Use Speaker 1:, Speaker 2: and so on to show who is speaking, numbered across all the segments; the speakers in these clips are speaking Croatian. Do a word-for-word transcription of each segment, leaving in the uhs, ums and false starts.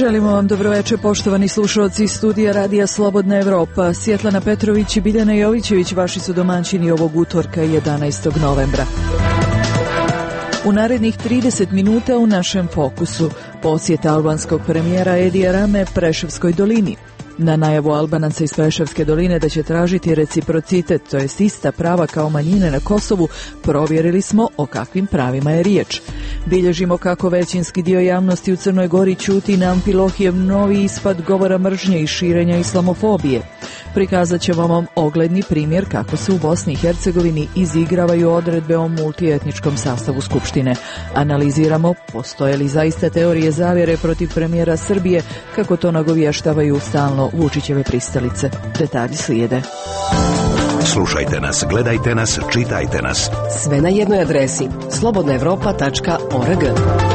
Speaker 1: Želimo vam dobroveče, poštovani slušalci iz studija Radija Slobodna Evropa. Svjetlana Petrović i Biljana Jovićević vaši su domaćini ovog utorka jedanaestog novembra. U narednih trideset minuta u našem fokusu posjeta albanskog premijera Edija Rame Preševskoj dolini. Na najavu Albanaca iz Preševske doline da će tražiti reciprocitet, to jest ista prava kao manjine na Kosovu, provjerili smo o kakvim pravima je riječ. Bilježimo kako većinski dio javnosti u Crnoj Gori ćuti na Amfilohijev novi ispad govora mržnje i širenja islamofobije. Prikazat ćemo vam ogledni primjer kako se u Bosni i Hercegovini izigravaju odredbe o multietničkom sastavu Skupštine. Analiziramo postoje li zaista teorije zavjere protiv premijera Srbije, kako to nagovještavaju stalno Vučićeve pristalice. Detalji slijede.
Speaker 2: Slušajte nas, gledajte nas, čitajte nas.
Speaker 3: Sve na jednoj adresi slobodna evropa tačka org.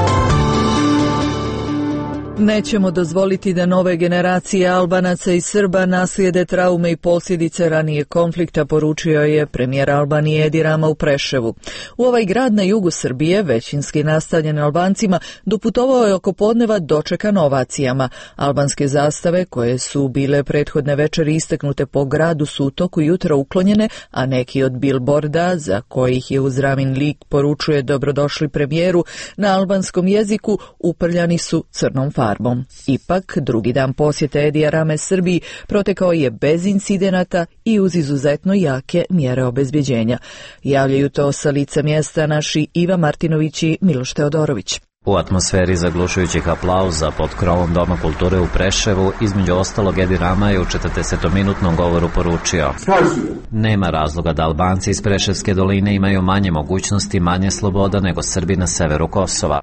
Speaker 1: Nećemo dozvoliti da nove generacije Albanaca i Srba naslijede traume i posljedice ranije konflikta, poručio je premijer Albanije Edi Rama u Preševu. U ovaj grad na jugu Srbije, većinski nastanjen Albancima, doputovao je oko podneva dočekan ovacijama. Albanske zastave, koje su bile prethodne večeri istaknute po gradu, su u toku jutra uklonjene, a neki od bilborda, za kojih je uz Ramin lik poručuje dobrodošli premijeru, na albanskom jeziku uprljani su crnom farbom. Ipak, drugi dan posjete Edija Rame Srbiji protekao je bez incidenata i uz izuzetno jake mjere obezbjeđenja. Javljaju to sa lica mjesta naši Iva Martinović i Miloš Teodorović.
Speaker 4: U atmosferi zaglušujućih aplauza pod krovom Doma kulture u Preševu, između ostalog Edi Rama je u četrdesetminutnom govoru poručio: nema razloga da Albanci iz Preševske doline imaju manje mogućnosti, manje sloboda nego Srbi na severu Kosova.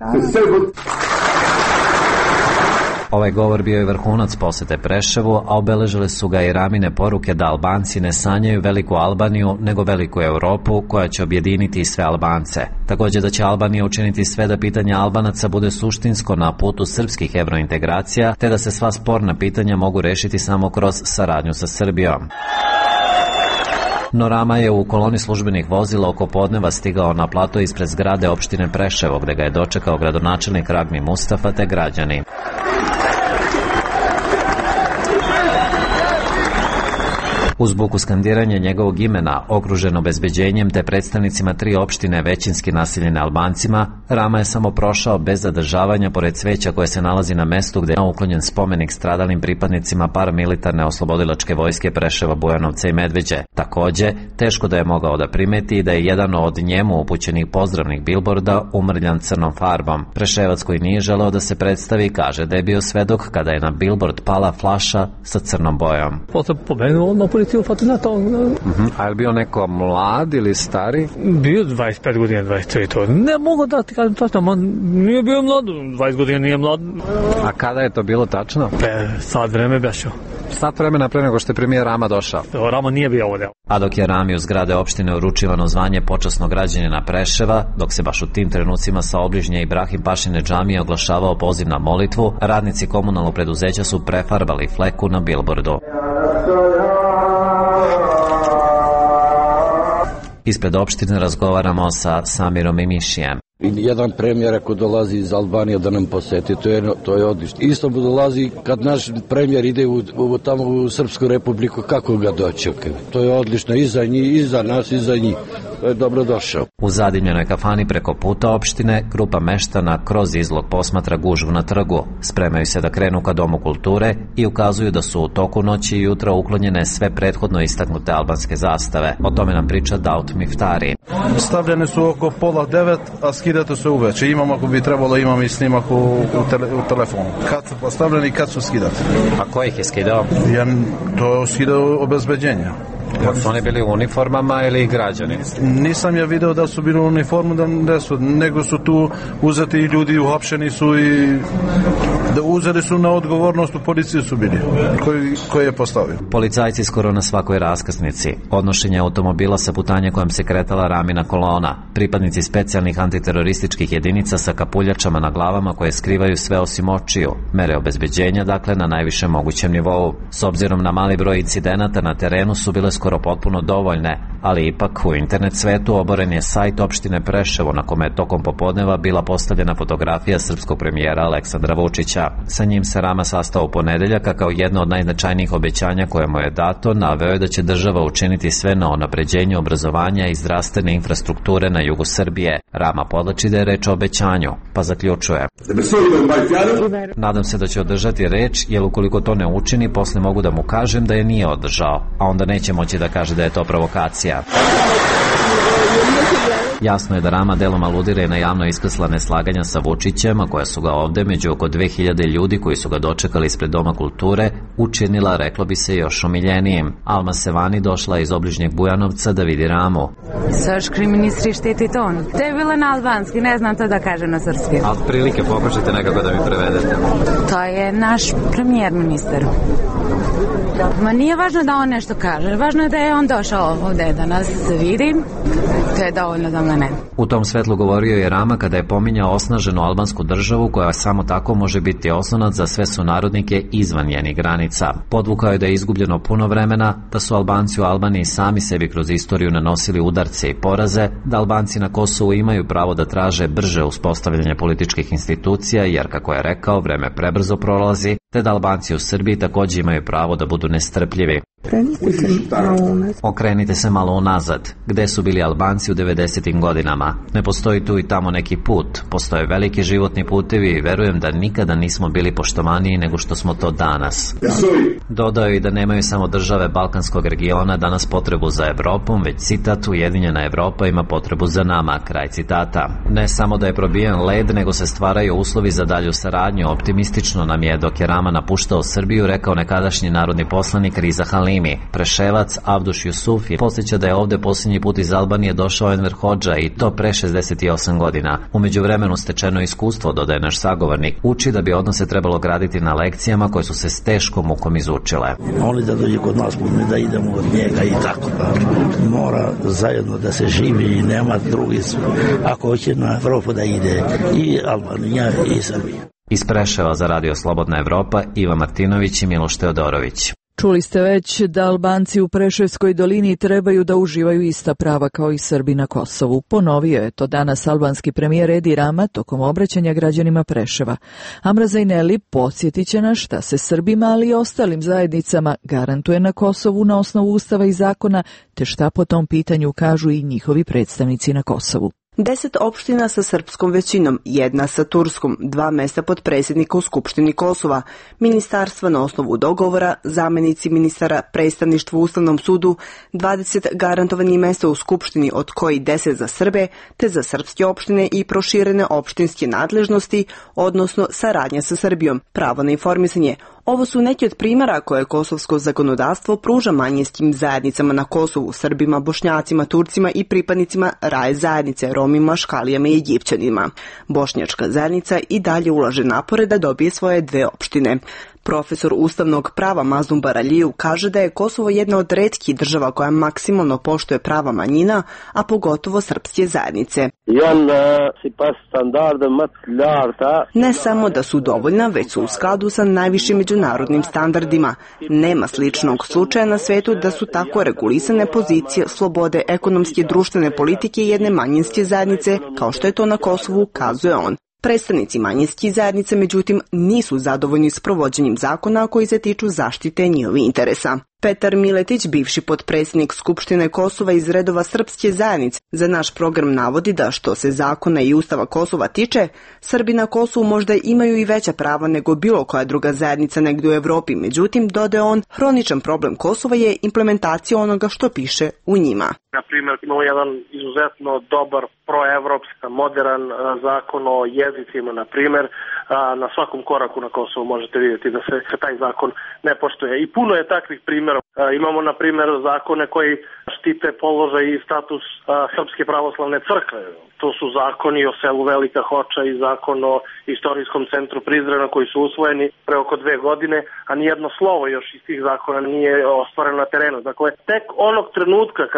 Speaker 4: Ovaj govor bio je vrhunac posjete Preševu, a obeležile su ga i Ramine poruke da Albanci ne sanjaju veliku Albaniju, nego veliku Europu koja će objediniti sve Albance. Također da će Albanija učiniti sve da pitanje Albanaca bude suštinsko na putu srpskih evrointegracija, te da se sva sporna pitanja mogu rešiti samo kroz saradnju sa Srbijom. No Rama je u koloni službenih vozila oko podneva stigao na plato ispred zgrade opštine Preševo, gde ga je dočekao gradonačelnik Ragmi Mustafa te građani. Uz buku skandiranja njegovog imena, okružen obezbeđenjem te predstavnicima tri opštine većinski naseljene Albancima, Rama je samo prošao bez zadržavanja pored cveća koje se nalazi na mestu gde je uklonjen spomenik stradalim pripadnicima paramilitarne oslobodilačke vojske Preševa, Bujanovca i Medveđe. Takođe, teško da je mogao da primeti da je jedan od njemu upućenih pozdravnih bilborda umrljan crnom farbom. Preševac koji nije želeo da se predstavi kaže da je bio svedok kada je na bilbord pala flaša sa crnom bojom.
Speaker 5: Potom pomenuo na policiju Fortunato.
Speaker 4: Uh-huh. A je bio neko mlad ili stari?
Speaker 5: Bio dvadeset pet godina, dvadeset tri, to ne mogu da ti kažem tačno, man nije bio mlad, dvadeset godina nije mlad.
Speaker 4: A kada je to bilo tačno?
Speaker 5: Pe, sad vreme bešao.
Speaker 4: Sat vremena pre nego što je premijer Rama došao.
Speaker 5: Rama nije bio ovdje.
Speaker 4: A dok je Rami u zgrade opštine uručivano zvanje počasnog građanina Preševa, dok se baš u tim trenucima sa obližnje Ibrahim Pašine džamije oglašavao poziv na molitvu, radnici komunalnog preduzeća su prefarbali fleku na bilbordu. Ispred opštine razgovaramo sa Samirom i Mišijem.
Speaker 6: Jedan premijer ako dolazi iz Albanije da nam posjeti, to je, to je odlično. Isto dolazi kad naš premijer ide u, u, tamo u Srpsku republiku, kako ga dočeka. To je odlično i za njih, i za nas, i za njih. To je dobro došao.
Speaker 4: U zadimljenoj kafani preko puta opštine, grupa meštana kroz izlog posmatra gužvu na trgu. Spremaju se da krenu ka Domu kulture i ukazuju da su u toku noći i jutra uklonjene sve prethodno istaknute albanske zastave. O tome nam priča Daut Miftari.
Speaker 7: Stavljene su oko pola devet, a skidate se uveče. Imam, ako bi trebalo, imam i snimak u, u, tele, u telefonu. Kad su postavljeni i kad su skidati.
Speaker 4: A ko ih je skidao?
Speaker 7: Ja, to skidao obezbeđenja.
Speaker 4: Kad su oni bili u uniformama ili građani?
Speaker 7: Nisam ja video da su bili u uniformu, da, da su, nego su tu uzeti ljudi, uhapšeni su i da uzeli su na odgovornost, u policiji su bili, koji, koji je postavio.
Speaker 4: Policajci skoro na svakoj raskrsnici. Odnošenje automobila sa putanje kojom se kretala Ramina kolona. Pripadnici specijalnih antiterorističkih jedinica sa kapuljačama na glavama koje skrivaju sve osim očiju. Mere obezbeđenja, dakle, na najvišem mogućem nivou. S obzirom na mali broj incidenata na terenu su bile skoro potpuno dovoljne, ali ipak u internet svetu oboren je sajt opštine Preševo na kome je tokom popodneva bila postavljena fotografija srpskog premijera Aleksandra Vučića. Sa njim se Rama sastao u ponedeljak, a kao jedno od najznačajnijih obećanja koje mu je dato, naveo je da će država učiniti sve na unapređenju obrazovanja i zdravstvene infrastrukture na jugu Srbije. Rama podlači da je reč o obećanju, pa zaključuje: nadam se da će održati reč, jer ukoliko to ne učini, posle mogu da mu kažem da je nije održao, a onda neće moći da kaže da je to provokacija. Jasno je da Rama delom aludira i na javno iskrsla neslaganja sa Vučićem, a koja su ga ovde, među oko dve hiljade ljudi koji su ga dočekali ispred Doma kulture, učinila, reklo bi se, još omiljenijim. Alma Sevani došla iz obližnjeg Bujanovca da vidi Ramu.
Speaker 8: Srpski ministri štiti ton. To je bilo na albanski, ne znam to da kažem na srpski.
Speaker 4: A prilike pokušajte nekako da mi prevedete.
Speaker 8: To je naš premijer ministar. Ma nije važno da on nešto kaže, važno je da je on došao ovde da nas vidi. To je dovoljno za mene.
Speaker 4: U tom svetlu govorio je Rama kada je pominjao osnaženu albansku državu koja samo tako može biti oslonac za sve sunarodnike izvan njenih granica. Podvukao je da je izgubljeno puno vremena, da su Albanci u Albaniji sami sebi kroz istoriju nanosili udarce i poraze, da Albanci na Kosovu imaju pravo da traže brže uspostavljanje političkih institucija, jer, kako je rekao, vreme prebrzo prolazi, te da Albanci u Srbiji takođe imaju pravo da budu nestrpljivi. Okrenite se malo unazad. Gde su bili Albanci u devedesetim godinama? Ne postoji tu i tamo neki put. Postoje veliki životni putevi i verujem da nikada nismo bili poštovaniji nego što smo to danas. Dodao i da nemaju samo države Balkanskog regiona danas potrebu za Evropom, već, citat, Ujedinjena Evropa ima potrebu za nama, kraj citata. Ne samo da je probijen led, nego se stvaraju uslovi za dalju saradnju. Optimistično nam je, dok je Rama napuštao Srbiju, rekao nekadašnji narodni poslanik Riza Halimi. Preševac Avduš Jusufi podsjeća da je ovde posljednji put iz Albanije došao Enver Hodža, i to pre šezdeset osam godina. U međuvremenu stečeno iskustvo, dodaje naš sagovornik, uči da bi odnose trebalo graditi na lekcijama koje su se s teškom mukom izučile.
Speaker 9: Oni da dođe kod nas, mi da idemo od njega i tako. Mora zajedno da se živi i nema drugi. Ako hoće na Evropu da ide i Albanija i Srbija.
Speaker 4: Iz Preševa za Radio Slobodna Evropa, Iva Martinović i Miloš Teodorović.
Speaker 1: Čuli ste već da Albanci u Preševskoj dolini trebaju da uživaju ista prava kao i Srbi na Kosovu. Ponovio je to danas albanski premijer Edi Rama tokom obraćanja građanima Preševa. Amra Zajneli podsjetit će nas šta se Srbima, ali i ostalim zajednicama garantuje na Kosovu na osnovu ustava i zakona, te šta po tom pitanju kažu i njihovi predstavnici na Kosovu.
Speaker 10: Deset opština sa srpskom većinom, jedna sa turskom, dva mesta potpredsjednika u Skupštini Kosova, ministarstva na osnovu dogovora, zamenici ministara, predstavništvo u Ustavnom sudu, dvadeset garantovanih mesta u Skupštini, od koji deset za Srbe, te za srpske opštine i proširene opštinske nadležnosti, odnosno saradnja sa Srbijom, pravo na informisanje. Ovo su neki od primjera koje kosovsko zakonodavstvo pruža manjinskim zajednicama na Kosovu, Srbima, Bošnjacima, Turcima i pripadnicima raje zajednice, Romima, Škalijama i Egipćanima. Bošnjačka zajednica i dalje ulaže napore da dobije svoje dve opštine. Profesor ustavnog prava Mazlum Baraliju kaže da je Kosovo jedna od retkih država koja maksimalno poštuje prava manjina, a pogotovo srpske zajednice. Ne samo da su dovoljna, već su u skladu sa najvišim međunarodnim standardima. Nema sličnog slučaja na svetu da su tako regulisane pozicije slobode ekonomske i društvene politike jedne manjinske zajednice, kao što je to na Kosovu, kazuje on. Predstavnici manjinskih zajednica, međutim, nisu zadovoljni s provođenjem zakona koji se tiču zaštite njihovih interesa. Petar Miletić, bivši potpredsjednik Skupštine Kosova iz redova srpske zajednice, za naš program navodi da što se zakona i ustava Kosova tiče, Srbi na Kosovu možda imaju i veća prava nego bilo koja druga zajednica negdje u Evropi. Međutim, dodaje on, hroničan problem Kosova je implementacija onoga što piše u njima.
Speaker 11: Na primjer, imamo jedan izuzetno dobar proevropski, modern zakon o jezicima, na primjer. Na svakom koraku na Kosovu možete vidjeti da se, se taj zakon ne poštuje. I puno je takvih primjera. Imamo, na primjer, zakone koji štite položaj i status Srpske pravoslavne crkve. To su zakoni o selu Velika Hoča i zakon o istorijskom centru Prizrena koji su usvojeni pre oko dve godine, a nijedno slovo još iz tih zakona nije ostvareno na terenu. Dakle, tek onog trenutka kad ljudi na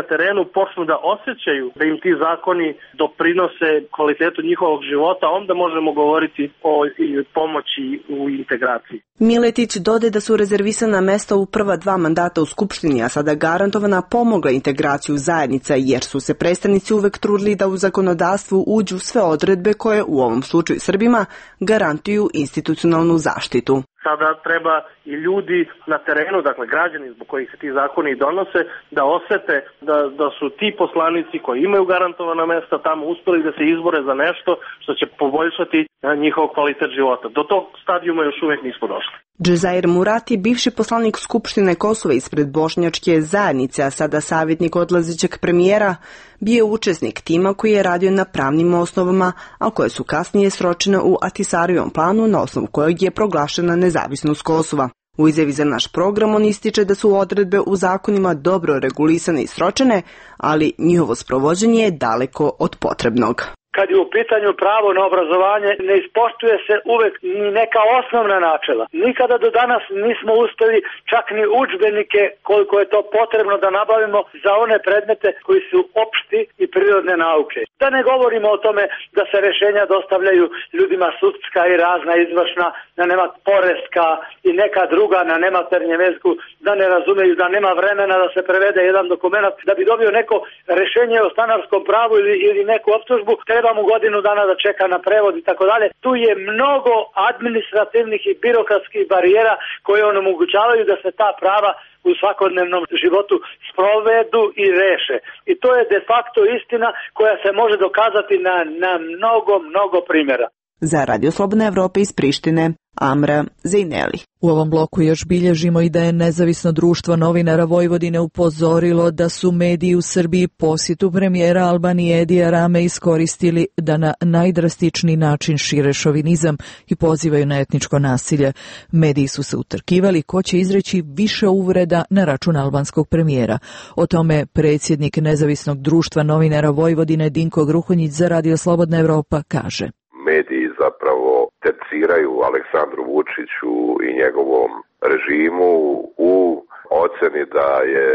Speaker 11: terenu počnu da osjećaju da im ti zakoni doprinose kvalitetu njihovog života, onda možemo govoriti o pomoći u integraciji.
Speaker 10: Miletić dode da su rezervisana mesta u prva dva mandata u Skupštini, a sada garantovana pomogla integraciju zajednica, jer su se predstavnici uvek trudili da u zakonodavstvu uđu sve odredbe koje u ovom slučaju Srbima garantuju institucionalnu zaštitu.
Speaker 11: Sada treba i ljudi na terenu, dakle građani zbog kojih se ti zakoni donose, da osete da, da su ti poslanici koji imaju garantovana mesta tamo uspeli da se izbore za nešto što će poboljšati njihov kvalitet života. Do tog stadijuma još uvijek nismo došli.
Speaker 10: Džezair Murati, bivši poslanik Skupštine Kosova ispred Bošnjačke zajednice, a sada savjetnik odlazećeg premijera, bio je učesnik tima koji je radio na pravnim osnovama, a koje su kasnije sročene u Ahtisarijevom planu na osnovu kojeg je proglašena nezavisnost Kosova. U izjavi za naš program on ističe da su odredbe u zakonima dobro regulisane i sročene, ali njihovo sprovođenje je daleko od potrebnog.
Speaker 12: Kad je u pitanju pravo na obrazovanje, ne ispoštuje se uvek ni neka osnovna načela. Nikada do danas nismo uspeli čak ni udžbenike koliko je to potrebno da nabavimo za one predmete koji su opšti i prirodne nauke. Da ne govorimo o tome da se rešenja dostavljaju ljudima sudska i razna izvršna, da nema poreska i neka druga na nematernjem jeziku, da ne razumeju, da nema vremena da se prevede jedan dokument, da bi dobio neko rešenje o stanarskom pravu ili, ili neku optužbu, treba mu godinu dana da čeka na prevod i tako dalje. Tu je mnogo administrativnih i birokratskih barijera koje onemogućavaju da se ta prava u svakodnevnom životu sprovedu i reše. I to je de facto istina koja se može dokazati na, na mnogo, mnogo primjera.
Speaker 10: Za Radio Slobodna Evropa iz Prištine, Amra Zejneli.
Speaker 1: U ovom bloku još bilježimo i da je Nezavisno društvo novinara Vojvodine upozorilo da su mediji u Srbiji posjetu premijera Albanije Edija Rame iskoristili da na najdrastičniji način šire šovinizam i pozivaju na etničko nasilje. Mediji su se utrkivali ko će izreći više uvreda na račun albanskog premijera. O tome predsjednik Nezavisnog društva novinara Vojvodine Dinko Gruhonjić za Radio Slobodna Evropa kaže.
Speaker 13: Mediji zapravo terciraju Aleksandru Vučiću i njegovom režimu u oceni da je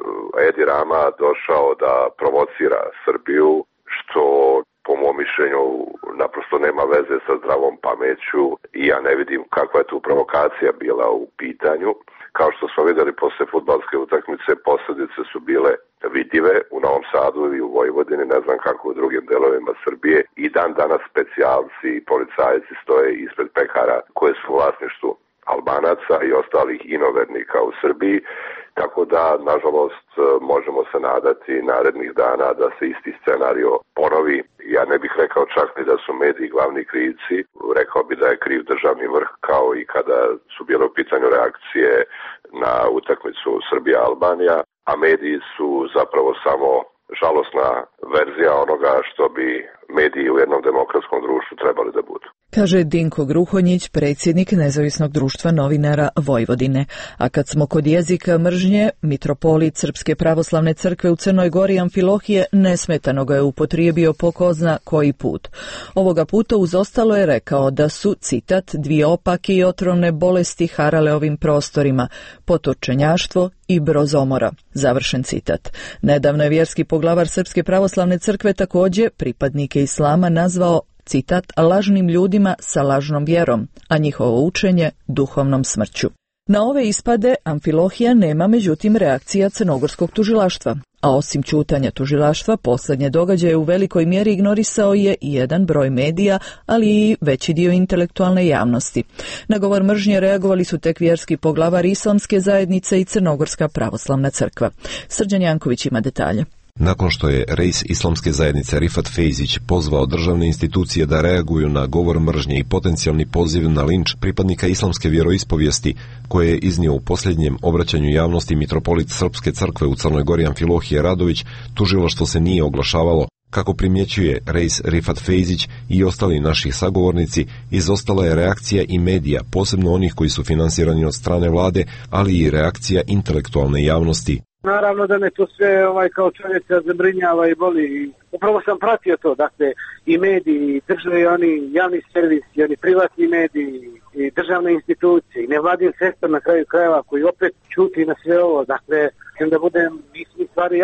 Speaker 13: Edi Rama došao da provocira Srbiju, što po mom mišljenju naprosto nema veze sa zdravom pameću i ja ne vidim kakva je tu provokacija bila u pitanju. Kao što smo vidjeli posle fudbalske utakmice, posljedice su bile vidljive u Novom Sadu i u Vojvodini, ne znam kako u drugim delovima Srbije. I dan danas specijalci i policajci stoje ispred pekara koje su u vlasništvu Albanaca i ostalih inovernika u Srbiji. Tako da, nažalost, možemo se nadati narednih dana da se isti scenario ponovi. Ja ne bih rekao čak ni da su mediji glavni krivci, rekao bi da je kriv državni vrh, kao i kada su bile u pitanju reakcije na utakmicu Srbija-Albanija, a mediji su zapravo samo žalosna verzija onoga što bi mediji u jednom demokratskom društvu trebali da budu.
Speaker 1: Kaže Dinko Gruhonjić, predsjednik Nezavisnog društva novinara Vojvodine. A kad smo kod jezika mržnje, mitropolit Srpske pravoslavne crkve u Crnoj Gori Amfilohije nesmetano ga je upotrijebio po ko zna koji put. Ovoga puta uz ostalo je rekao da su, citat, dvije opake i otrovne bolesti harale ovim prostorima, poturčenjaštvo i brozomora. Završen citat. Nedavno je vjerski poglavar Srpske pravoslavne crkve također pripadnike islama nazvao, citat, lažnim ljudima sa lažnom vjerom, a njihovo učenje duhovnom smrću. Na ove ispade Amfilohija nema međutim reakcija crnogorskog tužilaštva, a osim ćutanja tužilaštva, posljednje događaje u velikoj mjeri ignorisao je i jedan broj medija, ali i veći dio intelektualne javnosti. Na govor mržnje reagovali su tek vjerski poglavar Islamske zajednice i Crnogorska pravoslavna crkva. Srđan Janković ima detalje.
Speaker 14: Nakon što je reis Islamske zajednice Rifat Fejzić pozvao državne institucije da reaguju na govor mržnje i potencijalni poziv na linč pripadnika islamske vjeroispovijesti, koje je iznio u posljednjem obraćanju javnosti mitropolit Srpske crkve u Crnoj Gori Amfilohije Radović, tužilaštvo se nije oglašavalo. Kako primjećuje reis Rifat Fejzić i ostali naši sagovornici, izostala je reakcija i medija, posebno onih koji su finansirani od strane vlade, ali i reakcija intelektualne javnosti.
Speaker 12: Naravno da me to sve ovaj, kao čovjeka zabrinjava i boli. Upravo sam pratio to, dakle, i mediji, i države, i oni javni servisi, i oni privatni mediji, i državne institucije, i nevladin sektor na kraju krajeva koji opet čuti na sve ovo. Dakle, da budem, nisu stvari jasne.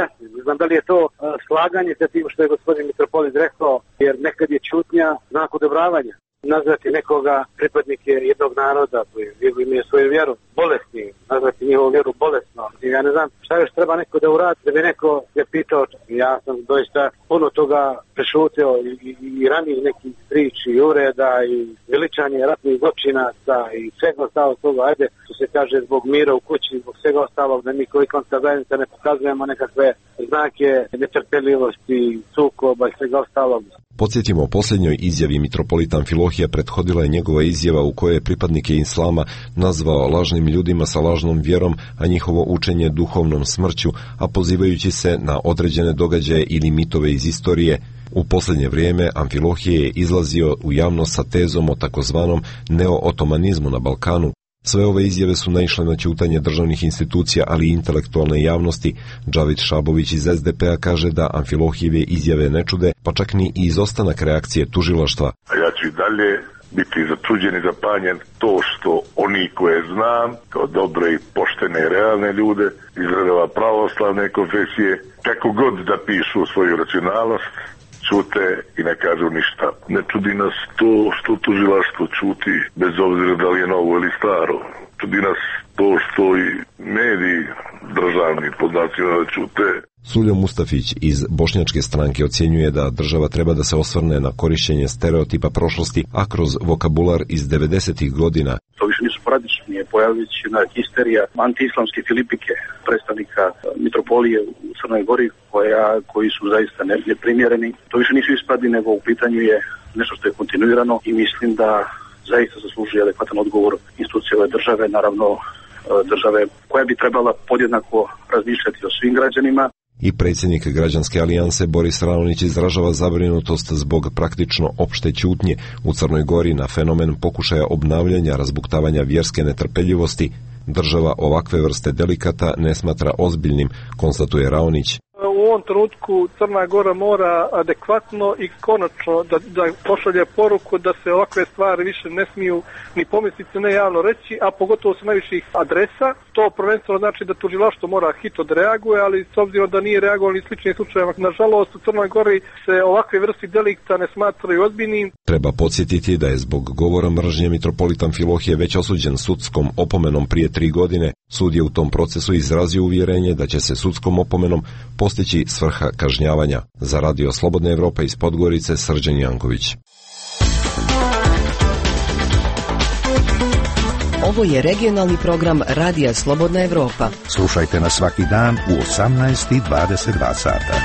Speaker 15: znam da li je to uh, slaganje sa tim što je gospodin mitropolit rekao, jer nekad je čutnja znak odobravanja. Nazvati nekoga pripadnike jednog naroda koji imaju svoju vjeru bolesni, nazvati njihovu vjeru bolesno. Ja ne znam šta još treba neko da uradi da bi neko je pitao. Ja sam doista puno toga prešutio i, i, i ranije nekih priči i ureda i veličanje ratnih zločinaca i svega ostalog toga. Ajde, što se kaže, zbog mira u kući, zbog svega ostalog, da mi koji konca zajednica ne pokazujemo nekakve znake netrpeljivosti, sukoba i svega ostalog.
Speaker 14: Podsjetimo, o posljednjoj izjavi mitropolita Amfilohija prethodila je njegova izjava u kojoj je pripadnike islama nazvao lažnim ljudima sa lažnom vjerom, a njihovo učenje duhovnom smrću, a pozivajući se na određene događaje ili mitove iz istorije. U posljednje vrijeme Amfilohije je izlazio u javnost sa tezom o takozvanom neo-otomanizmu na Balkanu. Sve ove izjave su naišle na ćutanje državnih institucija, ali i intelektualne javnosti. Džavid Šabović iz es de pe-a kaže da Amfilohijeve izjave ne čude, pa čak ni izostanak reakcije tužilaštva.
Speaker 16: A ja ću i dalje biti začuđen i zapanjen to što oni koje znam, kao dobre i poštene i realne ljude iz redova pravoslavne konfesije, kako god da pišu svoju racionalnost, čute i ne kažu ništa. Ne čudi nas to što tužilaštvo čuti, bez obzira da li je novo ili staro. Čudi nas to što i mediji državni podacima da čute.
Speaker 14: Suljo Mustafić iz Bošnjačke stranke ocjenjuje da država treba da se osvrne na korišćenje stereotipa prošlosti, a kroz vokabular iz devedesetih godina.
Speaker 17: To više nisu sporadični, pojavit će jedna histerija antiislamske filipike, predstavnika mitropolije u Crnoj Gori, koja, koji su zaista neprimjereni. To više nisu ispadi, nego u pitanju je nešto što je kontinuirano i mislim da zaista zaslužuje adekvatan odgovor institucije ove države, naravno države koja bi trebala podjednako razmišljati o svim građanima.
Speaker 14: I predsjednik Građanske alijanse Boris Ranonić izražava zabrinutost zbog praktično opšte ćutnje u Crnoj Gori na fenomen pokušaja obnavljanja razbuktavanja vjerske netrpeljivosti. Država ovakve vrste delikata ne smatra ozbiljnim, konstatuje Raonić.
Speaker 18: U ovom trenutku Crna Gora mora adekvatno i konačno da, da pošalje poruku da se ovakve stvari više ne smiju ni pomisliti, ne javno reći, a pogotovo sa najviših adresa. To prvenstveno znači da tužilaštvo mora hitno da reaguje, ali s obzirom da nije reagovalo ni sličnim slučajevima. Nažalost, u Crnoj Gori se ovakve vrsti delikta ne smatraju ozbiljnim.
Speaker 14: Treba podsjetiti da je zbog govora mržnje mitropolit Amfilohije već osuđen sudskom opomenom prije tri godine. Sud je u tom procesu izrazio uvjerenje da će se sudskom opomenom postići svrha kažnjavanja. Za Radio Slobodna Evropa iz Podgorice, Srđan Janković.
Speaker 3: Ovo je regionalni program Radija Slobodna Evropa.
Speaker 2: Slušajte nas svaki dan u osamnaest i dvadeset dva sata.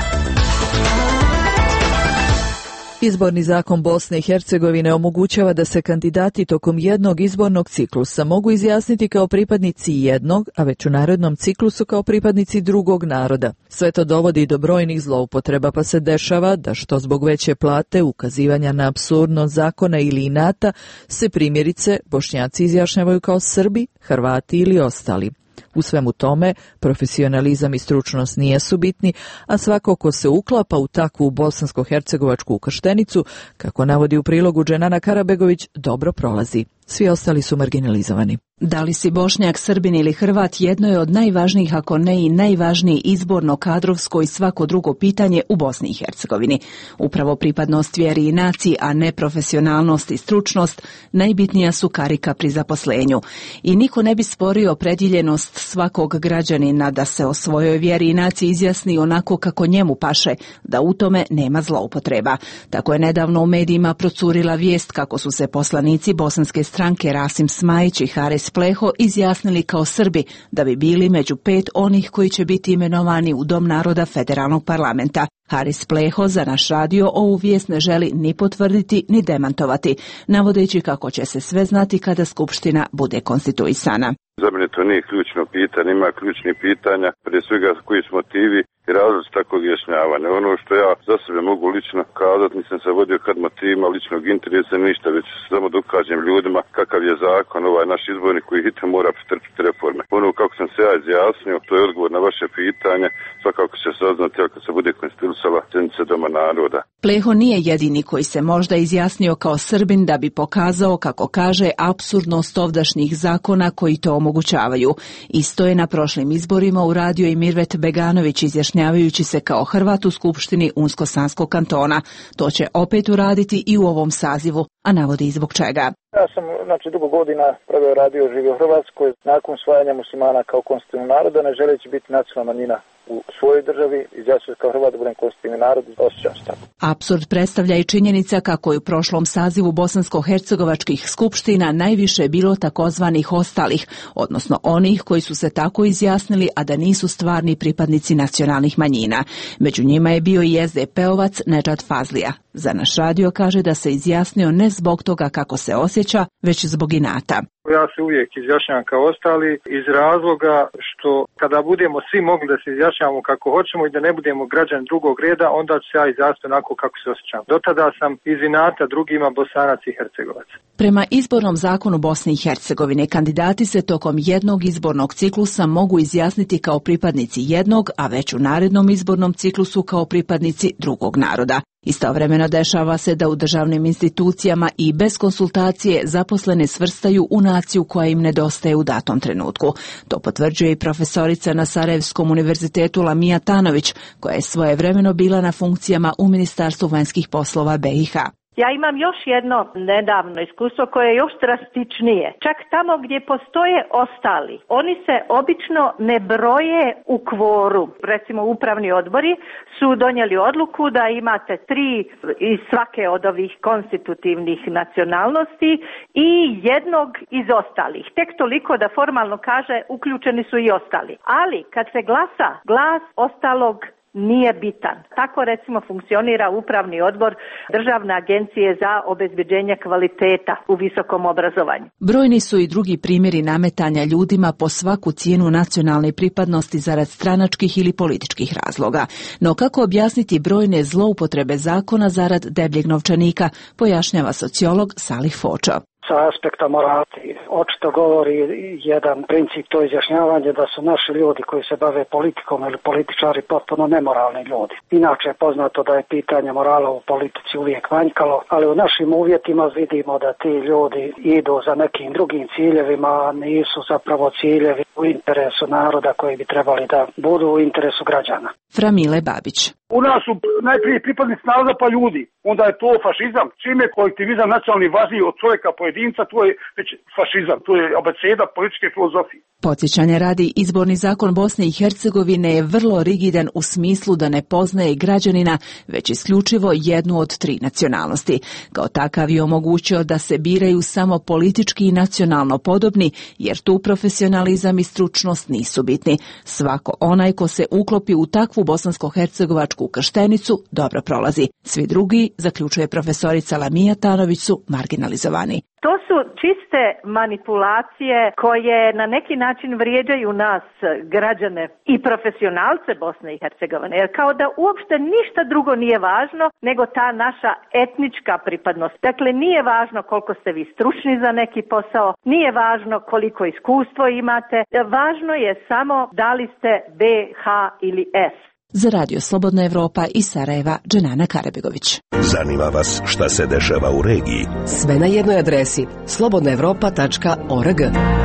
Speaker 1: Izborni zakon Bosne i Hercegovine omogućava da se kandidati tokom jednog izbornog ciklusa mogu izjasniti kao pripadnici jednog, a već u narednom ciklusu kao pripadnici drugog naroda. Sve to dovodi do brojnih zloupotreba, pa se dešava da što zbog veće plate, ukazivanja na apsurdnost zakona ili inata, se primjerice Bošnjaci izjašnjavaju kao Srbi, Hrvati ili ostali. U svemu tome, profesionalizam i stručnost nijesu bitni, a svako ko se uklapa u takvu bosansko-hercegovačku ukrštenicu, kako navodi u prilogu Dženana Karabegović, dobro prolazi. Svi ostali su marginalizovani.
Speaker 19: Da li si Bošnjak, Srbin ili Hrvat jedno je od najvažnijih, ako ne i najvažniji izborno, kadrovsko i svako drugo pitanje u Bosni i Hercegovini. Upravo pripadnost vjeri i naciji, a ne profesionalnost i stručnost, najbitnija su karika pri zaposlenju. I niko ne bi sporio opredjeljenost svakog građanina da se o svojoj vjeri i naciji izjasni onako kako njemu paše, da u tome nema zloupotreba. Tako je nedavno u medijima procurila vijest kako su se poslanici bosanske stranke Rasim Smajić i Haris Pleho izjasnili kao Srbi da bi bili među pet onih koji će biti imenovani u Dom naroda Federalnog parlamenta. Haris Pleho za naš radio ovu vijest ne želi ni potvrditi ni demantovati, navodeći kako će se sve znati kada Skupština bude konstituisana.
Speaker 20: Za mene to nije ključno pitanje, ima ključnih pitanja, prije svega koji su motivi i razlozi takvog izjašnjavanja. Ono što ja za sebe mogu lično kazati, nisam se vodio kad motivima ličnog interesa ništa, već samo da ukažem ljudima kakav je zakon, ovaj naš izbornik koji hitno mora pretrpiti reforme. Ono kako sam se ja izjasnio, to je odgovor na vaše pitanje, svakako će se saznati ako se bude konstituisala sjednica Doma naroda.
Speaker 19: Pleho nije jedini koji se možda izjasnio kao Srbin da bi pokazao, kako kaže, apsurdnost ovdašnjih zakona koji to omogućavaju. Isto je na prošlim izborima uradio i Mirvet Beganović, izjašnjavao izjašnjavajući se kao Hrvat u Skupštini Unsko-Sanskog kantona. To će opet uraditi i u ovom sazivu, a navodi i zbog čega.
Speaker 21: Ja sam znači, dugo godina proveo radio živio u Hrvatskoj. Nakon usvajanja muslimana kao konstitutivnog naroda, ne želeći biti nacionalna manjina u svojoj državi, izjasnio kao Hrvat da budem konstitutivni narod i osjećam se tako.
Speaker 19: Apsurd predstavlja i činjenica kako je u prošlom sazivu bosansko-hercegovačkih skupština najviše bilo takozvanih ostalih, odnosno onih koji su se tako izjasnili, a da nisu stvarni pripadnici nacionalnih manjina. Među njima je bio i es de pe-ovac Nedžad Fazlija. Za naš radio kaže da se izjasnio ne zbog toga kako se osjeća, već zbog inata.
Speaker 21: Ja se uvijek izjašnjavam kao ostali iz razloga što kada budemo svi mogli da se izjašnjavamo kako hoćemo i da ne budemo građani drugog reda, onda ću se ja izjasniti onako kako se osjećam. Do tada sam iz inata drugima Bosanac i Hercegovac.
Speaker 19: Prema izbornom zakonu Bosne i Hercegovine, kandidati se tokom jednog izbornog ciklusa mogu izjasniti kao pripadnici jednog, a već u narednom izbornom ciklusu kao pripadnici drugog naroda. Istovremeno dešava se da u državnim institucijama i bez konsultacije zaposlene svrstaju u naciju koja im nedostaje u datom trenutku. To potvrđuje i profesorica na Sarajevskom univerzitetu Lamija Tanović, koja je svojevremeno bila na funkcijama u Ministarstvu vanjskih poslova be i ha.
Speaker 22: Ja imam još jedno nedavno iskustvo koje je još drastičnije. Čak tamo gdje postoje ostali, oni se obično ne broje u kvoru. Recimo upravni odbori su donijeli odluku da imate tri iz svake od ovih konstitutivnih nacionalnosti i jednog iz ostalih. Tek toliko da formalno kaže uključeni su i ostali. Ali kad se glasa, glas ostalog nije bitan. Tako recimo funkcionira upravni odbor Državne agencije za obezbeđenje kvaliteta u visokom obrazovanju.
Speaker 19: Brojni su i drugi primjeri nametanja ljudima po svaku cijenu nacionalne pripadnosti zarad stranačkih ili političkih razloga. No kako objasniti brojne zloupotrebe zakona zarad debljeg novčanika, pojašnjava sociolog Salih Fočo.
Speaker 23: Sa aspekta moralnosti očito govori jedan princip, to izjašnjavanje da su naši ljudi koji se bave politikom ili političari potpuno nemoralni ljudi. Inače je poznato da je pitanje morala u politici uvijek manjkalo, ali u našim uvjetima vidimo da ti ljudi idu za nekim drugim ciljevima, a nisu zapravo ciljevi u interesu naroda koji bi trebali da budu u interesu građana.
Speaker 19: Framile Babić.
Speaker 24: U nas su najprije pripadnici naroda pa ljudi, onda je to fašizam. Čim je kolektivizam nacionalni važniji od čovjeka pojedinca, to je već fašizam, to je abeceda političke filozofije.
Speaker 19: Podsjećanje radi, izborni zakon Bosne i Hercegovine je vrlo rigidan u smislu da ne poznaje građanina, već isključivo jednu od tri nacionalnosti. Kao takav je omogućio da se biraju samo politički i nacionalno podobni, jer tu profesionalizam i stručnost nisu bitni. Svako onaj ko se uklopi u takvu bosansko-hercegovačku krštenicu dobro prolazi. Svi drugi, zaključuje profesorica Lamija Tanović, su marginalizovani.
Speaker 22: To su čiste manipulacije koje na neki način vrijeđaju nas, građane i profesionalce Bosne i Hercegovine, jer kao da uopšte ništa drugo nije važno nego ta naša etnička pripadnost. Dakle, nije važno koliko ste vi stručni za neki posao, nije važno koliko iskustvo imate, važno je samo da li ste be ha ili es.
Speaker 19: Za Radio Slobodna Evropa iz Sarajeva, Dženana Karabegović.
Speaker 2: Zanima vas šta se dešava u regiji?
Speaker 3: Sve na jednoj adresi slobodna evropa tačka org.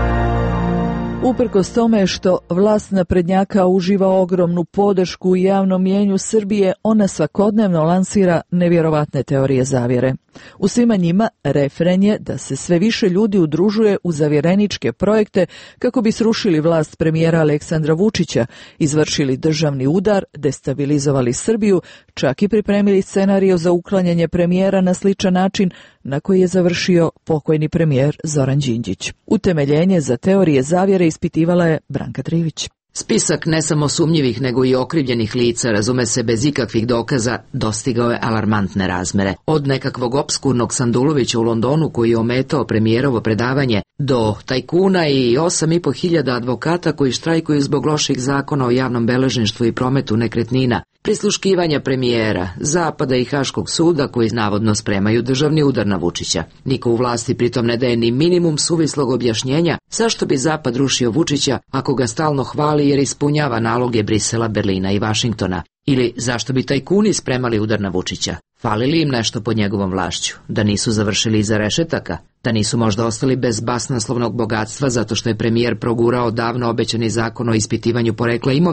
Speaker 1: Uprkos tome što vlast naprednjaka uživa ogromnu podršku u javnom mjenju Srbije, ona svakodnevno lansira nevjerovatne teorije zavjere. U svima njima refren je da se sve više ljudi udružuje u zavjereničke projekte kako bi srušili vlast premijera Aleksandra Vučića, izvršili državni udar, destabilizovali Srbiju, čak i pripremili scenario za uklanjanje premijera na sličan način na koji je završio pokojni premijer Zoran Đinđić. Utemeljenje za teorije zavjere ispitivala je Branka Trivić.
Speaker 25: Spisak ne samo sumnjivih nego i okrivljenih lica, razume se bez ikakvih dokaza, dostigao je alarmantne razmere. Od nekakvog opskurnog Sandulovića u Londonu koji je ometao premijerovo predavanje, do tajkuna i osam i po hiljada advokata koji štrajkuju zbog loših zakona o javnom beležništvu i prometu nekretnina, prisluškivanja premijera, Zapada i Haškog suda koji navodno spremaju državni udar na Vučića. Niko u vlasti pritom ne daje ni minimum suvislog objašnjenja zašto bi Zapad rušio Vučića ako ga stalno hvali jer ispunjava naloge Brisela, Berlina i Vašingtona. Ili zašto bi tajkuni spremali udar na Vučića? Fali li im nešto pod njegovom vlašću? Da nisu završili iza rešetaka? Da nisu možda ostali bez basnoslovnog bogatstva zato što je premijer progurao davno obećani zakon o ispitivanju porekla imovine?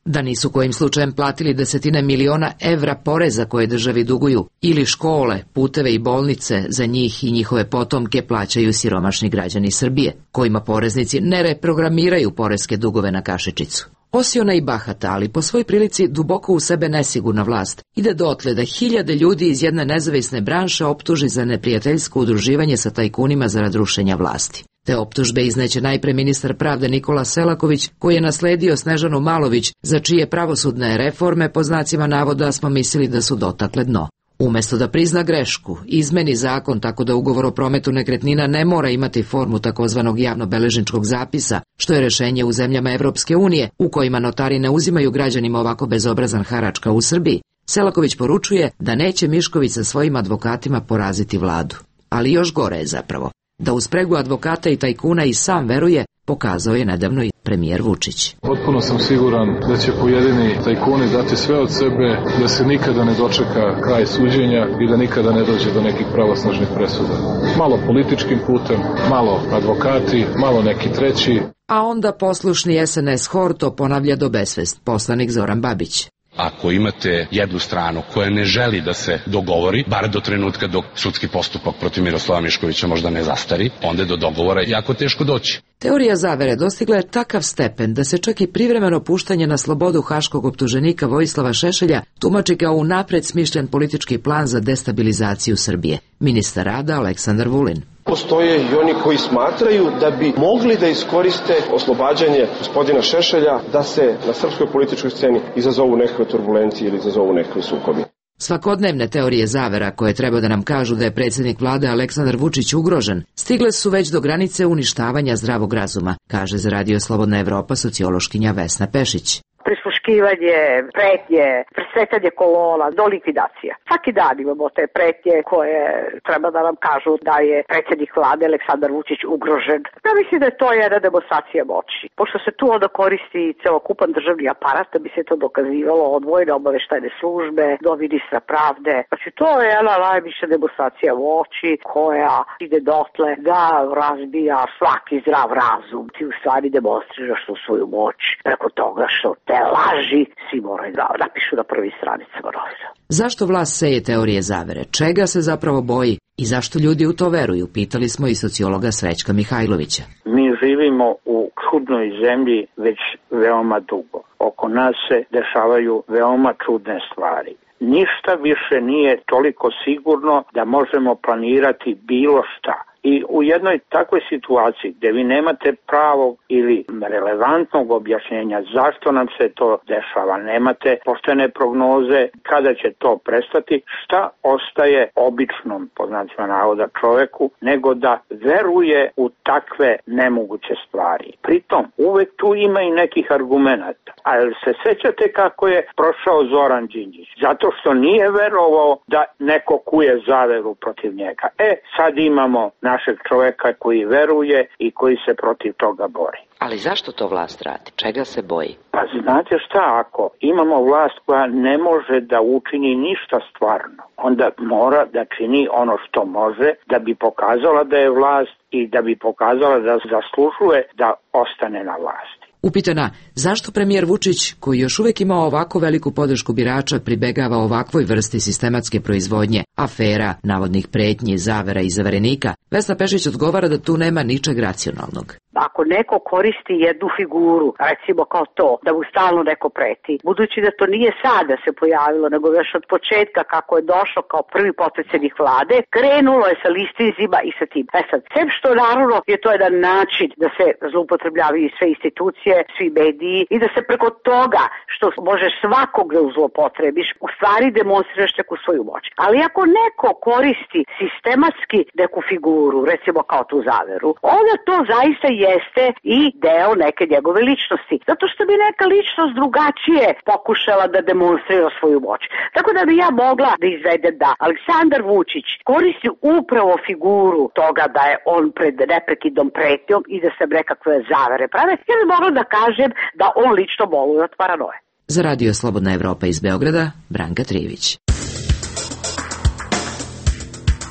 Speaker 25: Da nisu kojim slučajem platili desetine miliona evra poreza koje državi duguju, ili škole, puteve i bolnice za njih i njihove potomke plaćaju siromašni građani Srbije, kojima poreznici ne reprogramiraju poreske dugove na kašičicu. Osiona i bahata, ali po svoj prilici duboko u sebe nesigurna vlast, ide dotle da hiljade ljudi iz jedne nezavisne branše optuži za neprijateljsko udruživanje sa tajkunima zarad rušenja vlasti. Te optužbe izneće najpre ministar pravde Nikola Selaković, koji je nasledio Snežanu Malović, za čije pravosudne reforme po znacima navoda smo mislili da su dotakle dno. Umesto da prizna grešku, izmeni zakon tako da ugovor o prometu nekretnina ne mora imati formu takozvanog javnobeležničkog zapisa, što je rešenje u zemljama Evropske unije, u kojima notari ne uzimaju građanima ovako bezobrazan harač kao u Srbiji, Selaković poručuje da neće Mišković sa svojim advokatima poraziti vladu. Ali još gore je zapravo da u spregu advokata i tajkuna i sam veruje, pokazao je nedavno i premijer Vučić.
Speaker 5: Potpuno sam siguran da će pojedini tajkuni dati sve od sebe, da se nikada ne dočeka kraj suđenja i da nikada ne dođe do nekih pravosnažnih presuda. Malo političkim putem, malo advokati, malo neki treći.
Speaker 25: A onda poslušni S N S hor to ponavlja do besvest, poslanik Zoran Babić.
Speaker 6: Ako imate jednu stranu koja ne želi da se dogovori, bar do trenutka dok sudski postupak protiv Miroslava Miškovića možda ne zastari, onda je do dogovora jako teško doći.
Speaker 25: Teorija zavere dostigla je takav stepen da se čak i privremeno puštanje na slobodu haškog optuženika Vojislava Šešelja tumači kao unapred smišljen politički plan za destabilizaciju Srbije. Ministar rada Aleksandar Vulin.
Speaker 7: Postoje i oni koji smatraju da bi mogli da iskoriste oslobađanje gospodina Šešelja da se na srpskoj političkoj sceni izazovu nekakve turbulencije ili izazovu nekakve sukobi.
Speaker 25: Svakodnevne teorije zavera koje treba da nam kažu da je predsjednik vlade Aleksandar Vučić ugrožen, stigle su već do granice uništavanja zdravog razuma, kaže za Radio Slobodna Evropa sociološkinja Vesna Pešić.
Speaker 8: Prisluškivanje, pretnje, presretanje kolona, do likvidacija. Svaki dan imamo te pretnje koje treba da nam kažu da je predsjednik vlade Aleksandar Vučić ugrožen. Ja mislim da je to jedna demonstracija moći. Pošto se tu onda koristi celokupan državni aparat da bi se to dokazivalo od vojne obaveštajne službe do ministra pravde. Znači to je jedna najviša demonstracija moći koja ide dotle da razbija svaki zdrav razum. Ti u stvari demonstriraš tu svoju moć preko toga što te laži svi moraju da napišu na prvim stranicama novina.
Speaker 25: Zašto vlast seje teorije zavere? Čega se zapravo boji? I zašto ljudi u to veruju? Pitali smo i sociologa Srećka Mihajlovića.
Speaker 9: Mi živimo u čudnoj zemlji već veoma dugo. Oko nas se dešavaju veoma čudne stvari. Ništa više nije toliko sigurno da možemo planirati bilo šta. I u jednoj takvoj situaciji gdje vi nemate pravog ili relevantnog objašnjenja zašto nam se to dešava, nemate poštene prognoze kada će to prestati, šta ostaje običnom, po znacima navoda, čoveku, nego da veruje u takve nemoguće stvari. Pritom, uvek tu ima i nekih argumenata. Ali se sećate kako je prošao Zoran Đinđić? Zato što nije verovao da neko kuje zaveru protiv njega. E, sad imamo našeg čoveka koji veruje i koji se protiv toga bori.
Speaker 25: Ali zašto to vlast radi? Čega se boji?
Speaker 9: Pa znate šta, ako imamo vlast koja ne može da učini ništa stvarno, onda mora da čini ono što može da bi pokazala da je vlast i da bi pokazala da zaslužuje da ostane na vlasti.
Speaker 25: Upitana zašto premijer Vučić, koji još uvijek ima ovako veliku podršku birača, pribegava ovakvoj vrsti sistematske proizvodnje, afera, navodnih pretnji, zavera i zaverenika, Vesna Pešić odgovara da tu nema ničeg racionalnog.
Speaker 8: Ako neko koristi jednu figuru, recimo kao to, da mu stalno neko preti, budući da to nije sada se pojavilo, nego još od početka kako je došao kao prvi potpredsjednik vlade, krenulo je sa listizima i sa tim. E sad, sem što naravno je to jedan način da se zloupotrebljavaju sve institucije, svi mediji i da se preko toga što možeš svakog da zloupotrebiš, u stvari demonstriraš neku svoju moć. Ali ako neko koristi sistematski neku figuru, recimo kao tu zaveru, onda to zaista jeste i deo neke njegove ličnosti. Zato što bi neka ličnost drugačije pokušala da demonstrira svoju moć. Tako da bi ja mogla da izvedem da Aleksandar Vučić koristi upravo figuru toga da je on pred neprekidnom pretnjom i da se nekakve zavere prave. Ja bi mogla da kažem da on lično boluje od paranoje.
Speaker 25: Za Radio Slobodna Evropa iz Beograda, Branka Trijević.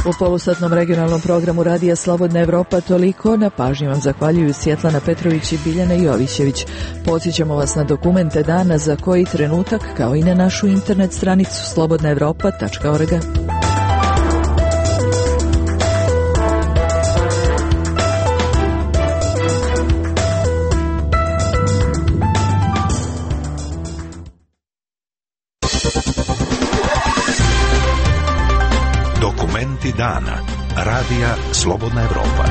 Speaker 1: U polusatnom regionalnom programu Radija Slobodna Evropa toliko. Na pažnji vam zahvaljuju Svjetlana Petrović i Biljana Jovićević. Podsjećamo vas na dokumente dana za koji trenutak, kao i na našu internet stranicu slobodna evropa tačka org.
Speaker 2: Dokumenti dana. Radija Slobodna Evropa.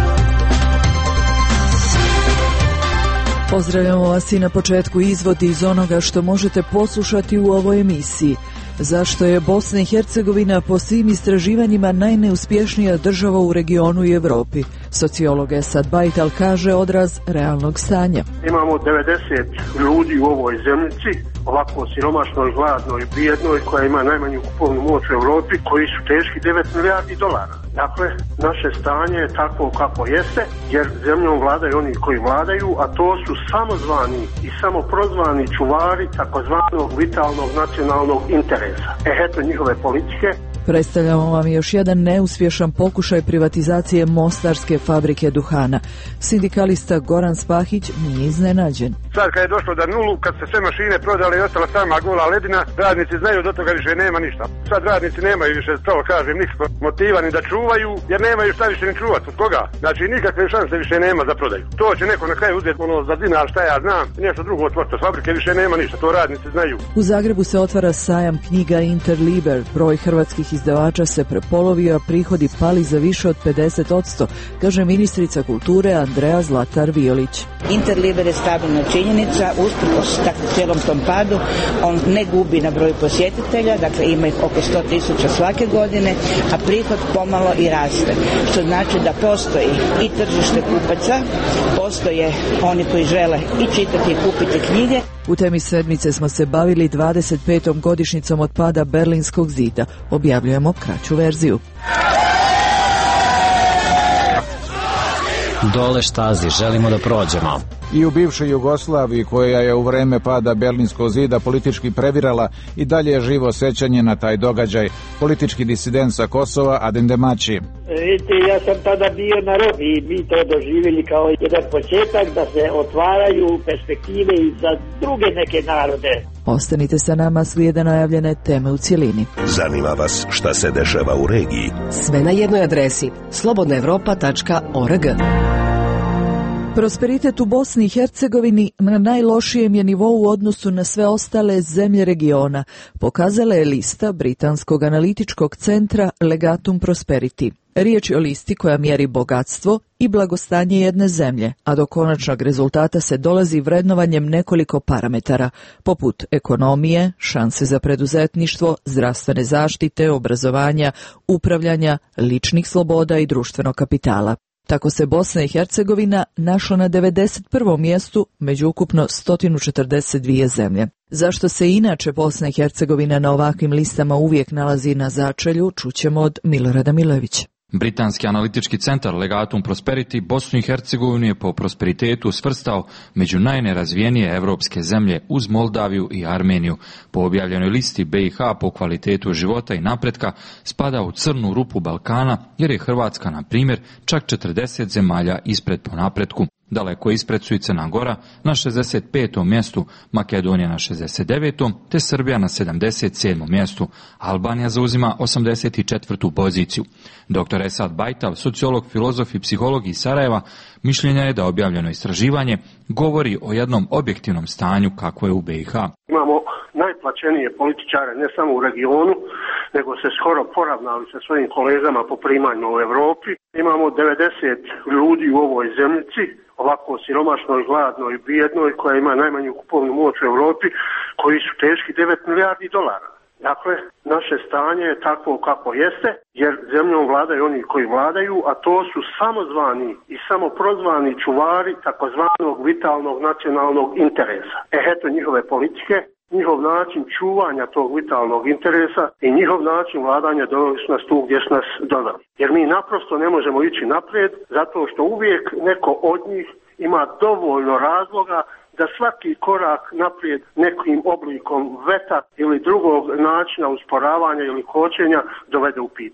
Speaker 1: Pozdravljamo vas i na početku izvod iz onoga što možete poslušati u ovoj emisiji. Zašto je Bosna i Hercegovina po svim istraživanjima najneuspješnija država u regionu i Evropi? Sociolog Esad Bajtal kaže odraz realnog stanja.
Speaker 4: Imamo devedeset ljudi u ovoj zemljici, ovako siromašnoj, gladnoj, bijednoj, koja ima najmanju kupovnu moć u Evropi, koji su teški devet milijardi dolara. Dakle, naše stanje je takvo kako jeste, jer zemljom vladaju oni koji vladaju, a to su samozvani i samoprozvani čuvari takozvanog vitalnog nacionalnog interesa. E, eto njihove politike.
Speaker 1: Predstavljamo vam još jedan neuspješan pokušaj privatizacije mostarske fabrike duhana. Sindikalista Goran Spahić nije iznenađen.
Speaker 24: Sad kad je došlo do nulu, kad se sve mašine prodale i ostala sama gola ledina, radnici znaju do toga više nema ništa. Sad radnici nemaju više, to kažem, nikakva motiva ni da čuvaju, jer nemaju šta više ni čuvati. Od koga? Znači nikakve šanse više nema za prodaju. To će neko na kraju uzeti ono za dinar, šta ja znam, nešto drugo otvoriti. Od fabrike više nema ništa, to radnici znaju.
Speaker 1: U Zagrebu se otvara sajam knjiga Interliber. Broj hrvatskih izdavača se prepolovio, a prihodi pali za više od pedeset posto, kaže ministrica kulture Andreja Zlatar Violić.
Speaker 10: Interliber je stabilna činjenica, usprkos takvom cijelom tom padu, on ne gubi na broju posjetitelja, dakle ima ih oko sto tisuća svake godine, a prihod pomalo i raste, što znači da postoji i tržište kupaca, postoje oni koji žele i čitati i kupiti knjige.
Speaker 1: U temi sedmice smo se bavili dvadeset petom godišnjicom od pada Berlinskog zida. Objavljujemo kraću verziju.
Speaker 11: Dole štazi, želimo da prođemo.
Speaker 12: I u bivšoj Jugoslaviji, koja je u vreme pada Berlinskog zida politički previrala, i dalje je živo sećanje na taj događaj. Politički disident sa Kosova, Adem Demaći.
Speaker 13: Vidite, ja sam tada bio na robi i mi to doživjeli kao jedan početak da se otvaraju perspektive i za druge neke narode.
Speaker 1: Ostanite sa nama, slijede najavljene teme u cjelini.
Speaker 2: Zanima vas šta se dešava u regiji?
Speaker 3: Sve na jednoj adresi slobodna evropa tačka org.
Speaker 1: Prosperitet u Bosni i Hercegovini na najlošijem je nivou u odnosu na sve ostale zemlje regiona, pokazala je lista britanskog analitičkog centra Legatum Prosperity. Riječ je o listi koja mjeri bogatstvo i blagostanje jedne zemlje, a do konačnog rezultata se dolazi vrednovanjem nekoliko parametara, poput ekonomije, šanse za preduzetništvo, zdravstvene zaštite, obrazovanja, upravljanja, ličnih sloboda i društvenog kapitala. Tako se Bosna i Hercegovina našla na devedeset prvom mjestu među ukupno sto četrdeset dvije zemlje. Zašto se inače Bosna i Hercegovina na ovakvim listama uvijek nalazi na začelju, čućemo od Milorada Milojevića.
Speaker 26: Britanski analitički centar Legatum Prosperity Bosnu i Hercegovinu je po prosperitetu svrstao među najnerazvijenije evropske zemlje uz Moldaviju i Armeniju. Po objavljenoj listi B i H po kvalitetu života i napretka spada u crnu rupu Balkana, jer je Hrvatska, na primjer, čak četrdeset zemalja ispred po napretku. Daleko ispred su i Crna Gora na šezdeset petom mjestu, Makedonija na šezdeset devetom te Srbija na sedamdeset sedmom mjestu. Albanija zauzima osamdeset četvrtu poziciju. doktor Esad Bajtal, sociolog, filozof i psiholog iz Sarajeva, mišljenja je da objavljeno istraživanje govori o jednom objektivnom stanju kako je u B i H.
Speaker 4: Imamo najplaćenije političare ne samo u regionu, nego se skoro poravnali sa svojim kolegama po primanjima u Evropi. Imamo devedeset ljudi u ovoj zemljici, ovako siromašnoj, gladnoj, bijednoj, koja ima najmanju kupovnu moć u Evropi, koji su teški devet milijardi dolara. Dakle, naše stanje je takvo kako jeste, jer zemljom vladaju oni koji vladaju, a to su samozvani i samoprozvani čuvari takozvanog vitalnog nacionalnog interesa. E, eto njihove politike, njihov način čuvanja tog vitalnog interesa i njihov način vladanja doveli su nas tu gdje su nas doveli. Jer mi naprosto ne možemo ići naprijed, zato što uvijek neko od njih ima dovoljno razloga da svaki korak naprijed nekim oblikom veta ili drugog načina usporavanja ili kočenja dovede u pitanje.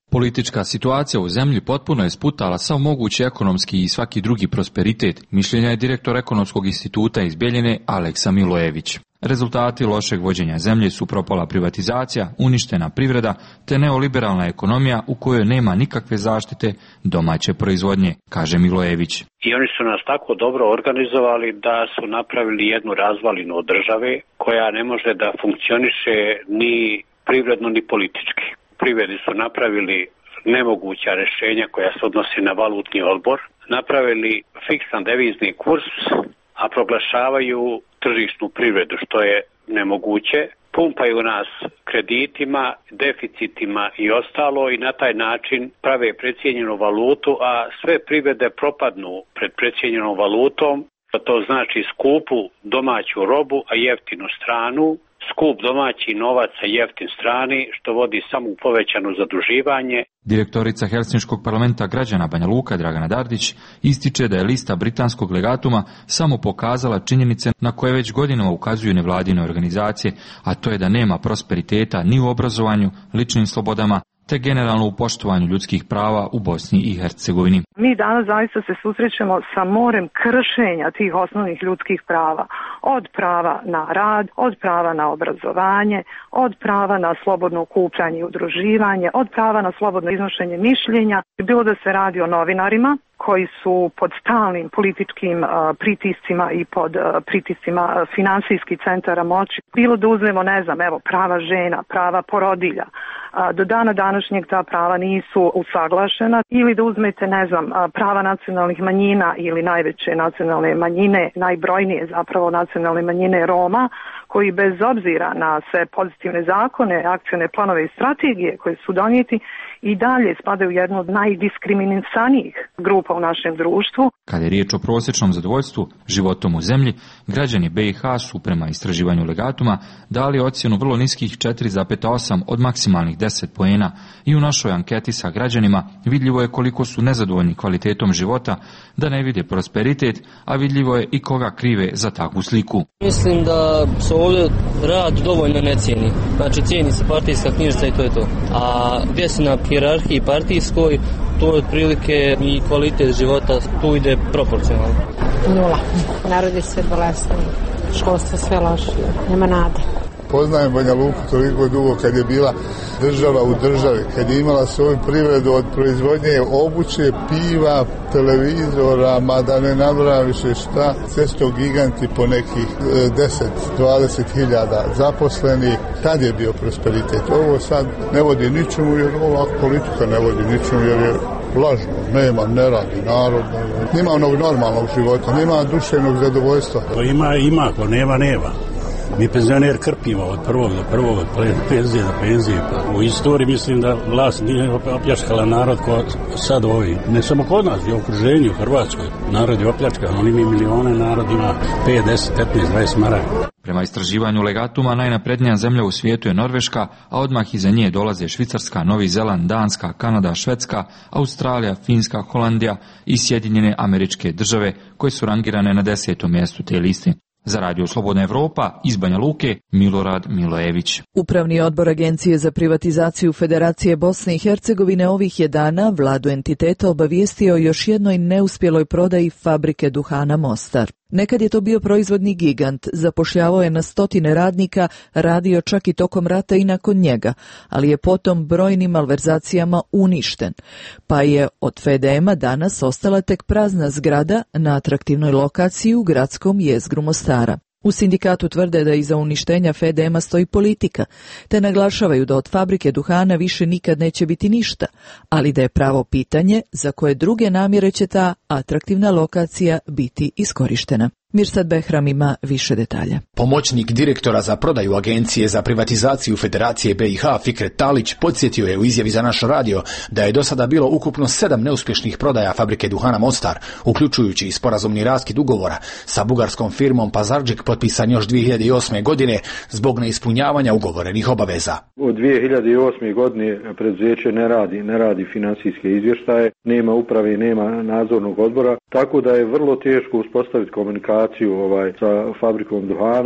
Speaker 26: Politička situacija u zemlji potpuno je sputala sav mogući ekonomski i svaki drugi prosperitet, mišljenja je direktor Ekonomskog instituta iz Bjeljine Aleksa Milojević. Rezultati lošeg vođenja zemlje su propala privatizacija, uništena privreda te neoliberalna ekonomija u kojoj nema nikakve zaštite domaće proizvodnje, kaže Milojević.
Speaker 14: I oni su nas tako dobro organizovali da su napravili jednu razvalinu od države koja ne može da funkcioniše ni privredno ni politički. Privredi su napravili nemoguća rješenja koja se odnose na valutni odbor, napravili fiksan devizni kurs, a proglašavaju tržišnu privredu, što je nemoguće. Pumpaju nas kreditima, deficitima i ostalo i na taj način prave precijenjenu valutu, a sve privrede propadnu pred precijenjenom valutom. To znači skupu domaću robu, a jeftinu stranu, skup domaći novac, a jeftin strani, što vodi samo u povećano zaduživanje.
Speaker 26: Direktorica Helsinškog parlamenta građana Banja Luka Dragana Dardić ističe da je lista britanskog legatuma samo pokazala činjenice na koje već godinama ukazuju nevladine organizacije, a to je da nema prosperiteta ni u obrazovanju, ličnim slobodama, te generalno u poštovanju ljudskih prava u Bosni i Hercegovini.
Speaker 15: Mi danas zaista se susrećemo sa morem kršenja tih osnovnih ljudskih prava. Od prava na rad, od prava na obrazovanje, od prava na slobodno okupljanje i udruživanje, od prava na slobodno iznošenje mišljenja. Bilo da se radi o novinarima koji su pod stalnim političkim uh, pritiscima i pod uh, pritiscima uh, finansijskih centara moći. Bilo da uzmemo, ne znam, evo, prava žena, prava porodilja. Uh, do dana današnjeg ta prava nisu usaglašena. Ili da uzmete, ne znam, uh, prava nacionalnih manjina ili najveće nacionalne manjine, najbrojnije zapravo nacionalne manjine Roma, koji bez obzira na sve pozitivne zakone, akcione planove i strategije koje su donijeti, i dalje spadaju u jednu od najdiskriminisanijih grupa u našem društvu.
Speaker 26: Kada je riječ o prosječnom zadovoljstvu životom u zemlji, građani B i H su prema istraživanju legatuma dali ocjenu vrlo niskih četiri zarez osam od maksimalnih deset poena i u našoj anketi sa građanima vidljivo je koliko su nezadovoljni kvalitetom života, da ne vide prosperitet, a vidljivo je i koga krive za takvu sliku.
Speaker 16: Mislim da se ovdje rad dovoljno ne cijeni. Znači cijeni se partijska knjižica i to je to. A gdje se na hijerarhiji partijskoj, to je otprilike i kvalitet života tu ide proporcionalno.
Speaker 17: Nula. Narod je sve bolestan, školstvo sve loše, nema nade.
Speaker 18: Poznajem Banja Luku toliko dugo kad je bila država u državi, kad je imala svoju privredu od proizvodnje obuće, piva, televizora, ma da ne nabrajam više šta, sve su to giganti po nekih deset do dvadeset hiljada zaposleni. Tad je bio prosperitet. Ovo sad ne vodi ničemu jer ova politika ne vodi ničemu jer je lažno, nema, ne radi narod, nema onog normalnog života, nema duševnog zadovoljstva.
Speaker 20: To ima, ima, ko nema, nema. Mi penzioner krpimo od prvog do prvog, od penzije do penzije. U istoriji mislim da vlast nije opljačkala narod ko sad ovi. Ne samo kod nas, i u okruženju, u Hrvatskoj. Narod je opljačkan, oni imaju milione, narod ima pet, deset, petnaest, dvadeset maraka.
Speaker 26: Prema istraživanju legatuma, najnaprednija zemlja u svijetu je Norveška, a odmah iza nje dolaze Švicarska, Novi Zeland, Danska, Kanada, Švedska, Australija, Finska, Holandija i Sjedinjene Američke Države, koje su rangirane na desetom mjestu te liste. Za Radio Slobodna Evropa iz Banja Luke, Milorad Milojević.
Speaker 1: Upravni odbor Agencije za privatizaciju Federacije Bosne i Hercegovine ovih je dana vladu entiteta obavijestio o još jednoj neuspjeloj prodaji fabrike duhana Mostar. Nekad je to bio proizvodni gigant, zapošljavao je na stotine radnika, radio čak i tokom rata i nakon njega, ali je potom brojnim malverzacijama uništen, pa je od F D M-a danas ostala tek prazna zgrada na atraktivnoj lokaciji u gradskom jezgru Mostara. U sindikatu tvrde da iza uništenja F D M-a stoji politika, te naglašavaju da od fabrike duhana više nikad neće biti ništa, ali da je pravo pitanje za koje druge namjere će ta atraktivna lokacija biti iskorištena. Mirsad Behram ima više detalja.
Speaker 27: Pomoćnik direktora za prodaju Agencije za privatizaciju Federacije B i H Fikret Talić podsjetio je u izjavi za naš radio da je do sada bilo ukupno sedam neuspješnih prodaja fabrike duhana Mostar, uključujući i sporazumni raskid ugovora sa bugarskom firmom Pazardžik potpisan još dvije hiljade osme. godine zbog neispunjavanja ugovorenih obaveza.
Speaker 28: Od dvije hiljade osme. godine preduzeće ne radi, ne radi finansijske izvještaje, nema uprave, nema nadzornog odbora, tako da je vrlo teško uspostaviti komunikaciju ovaj sa fabrikom duhana.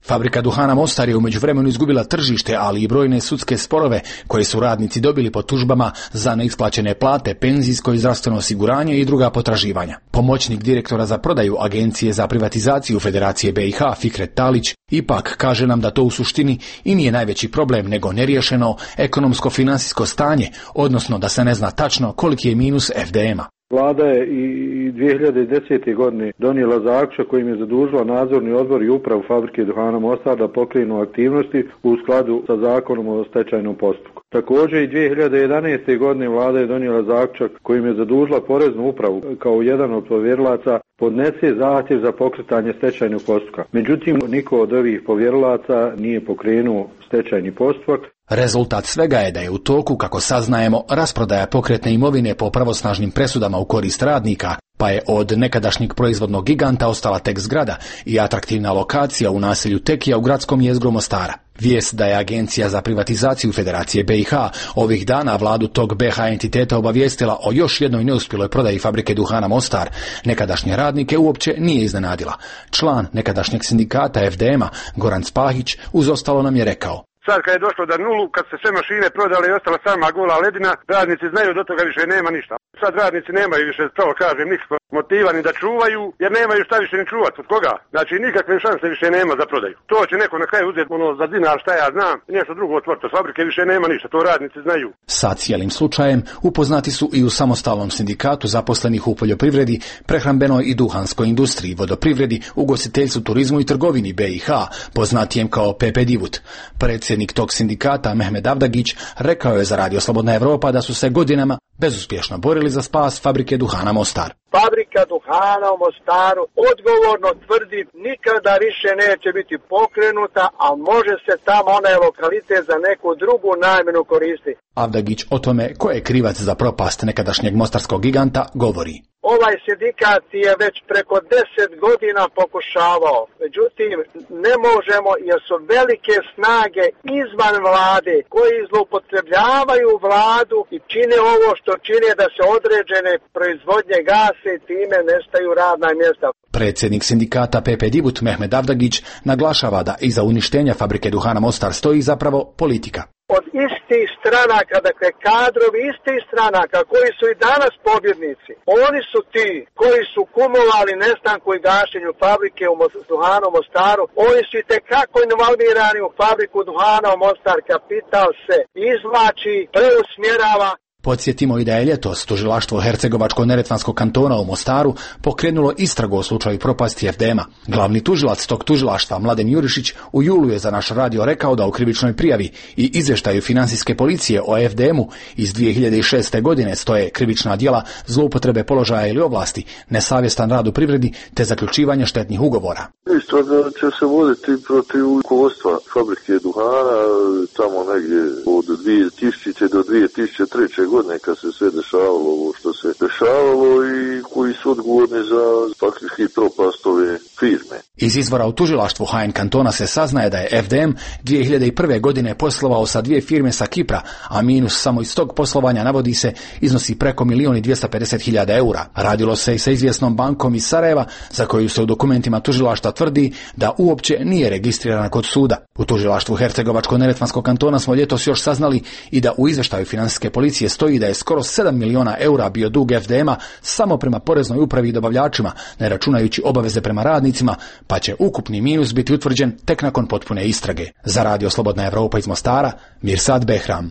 Speaker 27: Fabrika duhana Mostar je u međuvremenu izgubila tržište, ali i brojne sudske sporove koje su radnici dobili po tužbama za neisplaćene plate, penzijsko i zdravstveno osiguranje i druga potraživanja. Pomoćnik direktora za prodaju Agencije za privatizaciju Federacije B i H Fikret Talić ipak kaže nam da to u suštini i nije najveći problem, nego neriješeno ekonomsko-financijsko stanje, odnosno da se ne zna tačno koliki je minus F D M-a.
Speaker 28: Vlada je i dvije hiljade desete. godine donijela zaključak kojim je zadužila nadzorni odbor i upravu Fabrike duhana Mostar da pokrenu aktivnosti u skladu sa zakonom o stečajnom postupku. Također i dvije hiljade jedanaeste. godine vlada je donijela zaključak kojim je zadužila poreznu upravu kao jedan od povjerilaca podnese zahtjev za pokretanje stečajnog postupka. Međutim, niko od ovih povjerilaca nije pokrenuo stečajni postupak.
Speaker 27: Rezultat svega je da je u toku, kako saznajemo, rasprodaja pokretne imovine po pravosnažnim presudama u korist radnika, pa je od nekadašnjeg proizvodnog giganta ostala tek zgrada i atraktivna lokacija u naselju Tekija u gradskom jezgru Mostara. Vijest da je Agencija za privatizaciju Federacije B i H ovih dana vladu tog B H entiteta obavijestila o još jednoj neuspjeloj prodaji Fabrike duhana Mostar nekadašnje radnike uopće nije iznenadila. Član nekadašnjeg sindikata F D M-a Goran Spahić uz ostalo nam je rekao:
Speaker 24: Sad kad je došlo do nulu, kad se sve mašine prodale i ostala sama gola ledina, radnici znaju do toga više nema ništa. Sad radnici nemaju više, to kažem, nikakva motiva ni da čuvaju, jer nemaju šta više ni čuvati. Od koga? Znači nikakve šanse više nema za prodaju. To će neko na kraju uzeti ono za dinar, šta ja znam, i nešto drugo otvoriti. Fabrike više nema ništa, to radnici znaju.
Speaker 27: Sa cijelim slučajem upoznati su i u samostalnom sindikatu zaposlenih u poljoprivredi, prehrambenoj i duhanskoj industriji, vodoprivredi, ugostiteljstvu, turizmu i trgovini B i H, poznatijem kao P P Divut. Predsjednik tog sindikata Mehmed Avdagić rekao je za Radio Slobodna Evropa da su se godinama bezuspješno borili za spas Fabrike duhana Mostar.
Speaker 5: Fabrika duhana u Mostaru odgovorno tvrdi nikada više neće biti pokrenuta, a može se tamo onaj lokalitet za neku drugu namjenu koristiti.
Speaker 27: Avdagić o tome ko je krivac za propast nekadašnjeg mostarskog giganta govori.
Speaker 5: Ovaj sindikat je već preko deset godina pokušavao, međutim ne možemo jer su velike snage izvan vlade koji zloupotrebljavaju vladu i čine ovo što čine da se određene proizvodnje gase i time nestaju radna mjesta.
Speaker 27: Predsjednik sindikata P P Divut Mehmed Avdagić naglašava da iza uništenja Fabrike duhana Mostar stoji zapravo politika.
Speaker 5: Od istih stranaka, dakle kadrovi istih stranaka koji su i danas pobjednici, oni su ti koji su kumovali nestanku i gašenju fabrike u duhanu Mostaru, oni su i tekako involvirani u fabriku duhana u Mostar, kapital se izvlači, preusmjerava.
Speaker 27: Podsjetimo i da je ljetos tužilaštvo Hercegovačko-neretvanskog kantona u Mostaru pokrenulo istragu o slučaju propasti F D M-a. Glavni tužilac tog tužilaštva Mladen Jurišić u julu je za naš radio rekao da u krivičnoj prijavi i izvještaju financijske policije o F D M-u iz dvije hiljade šeste. godine stoje krivična djela zloupotrebe položaja ili ovlasti, nesavjestan rad u privredi te zaključivanje štetnih ugovora.
Speaker 6: Istraga će se voditi protiv rukovodstva Fabrike duhana tamo negdje od dvije tisuće do dvije tisuće treće. godine kad se sve dešavalo ovo što se dešavalo i koji su odgovorni za faktički propast ove firme.
Speaker 27: Iz izvora u tužilaštvu H N kantona se saznaje da je F D M dvije hiljade prve. godine poslovao sa dvije firme sa Kipra, a minus samo iz tog poslovanja navodi se iznosi preko milijun i dvjesto pedeset hiljada eura. Radilo se i sa izvjesnom bankom iz Sarajeva za koju se u dokumentima tužilaštva tvrdi da uopće nije registrirana kod suda. U tužilaštvu Hercegovačko-neretvanskog kantona smo ljetos još saznali i da u izvještaju financijske policije stoji da je skoro sedam miliona eura bio dug F D M-a samo prema poreznoj upravi i dobavljačima, ne računajući obaveze prema radnicima, pa će ukupni minus biti utvrđen tek nakon potpune istrage. Za Radio Slobodna Evropa iz Mostara, Mirsad Behram.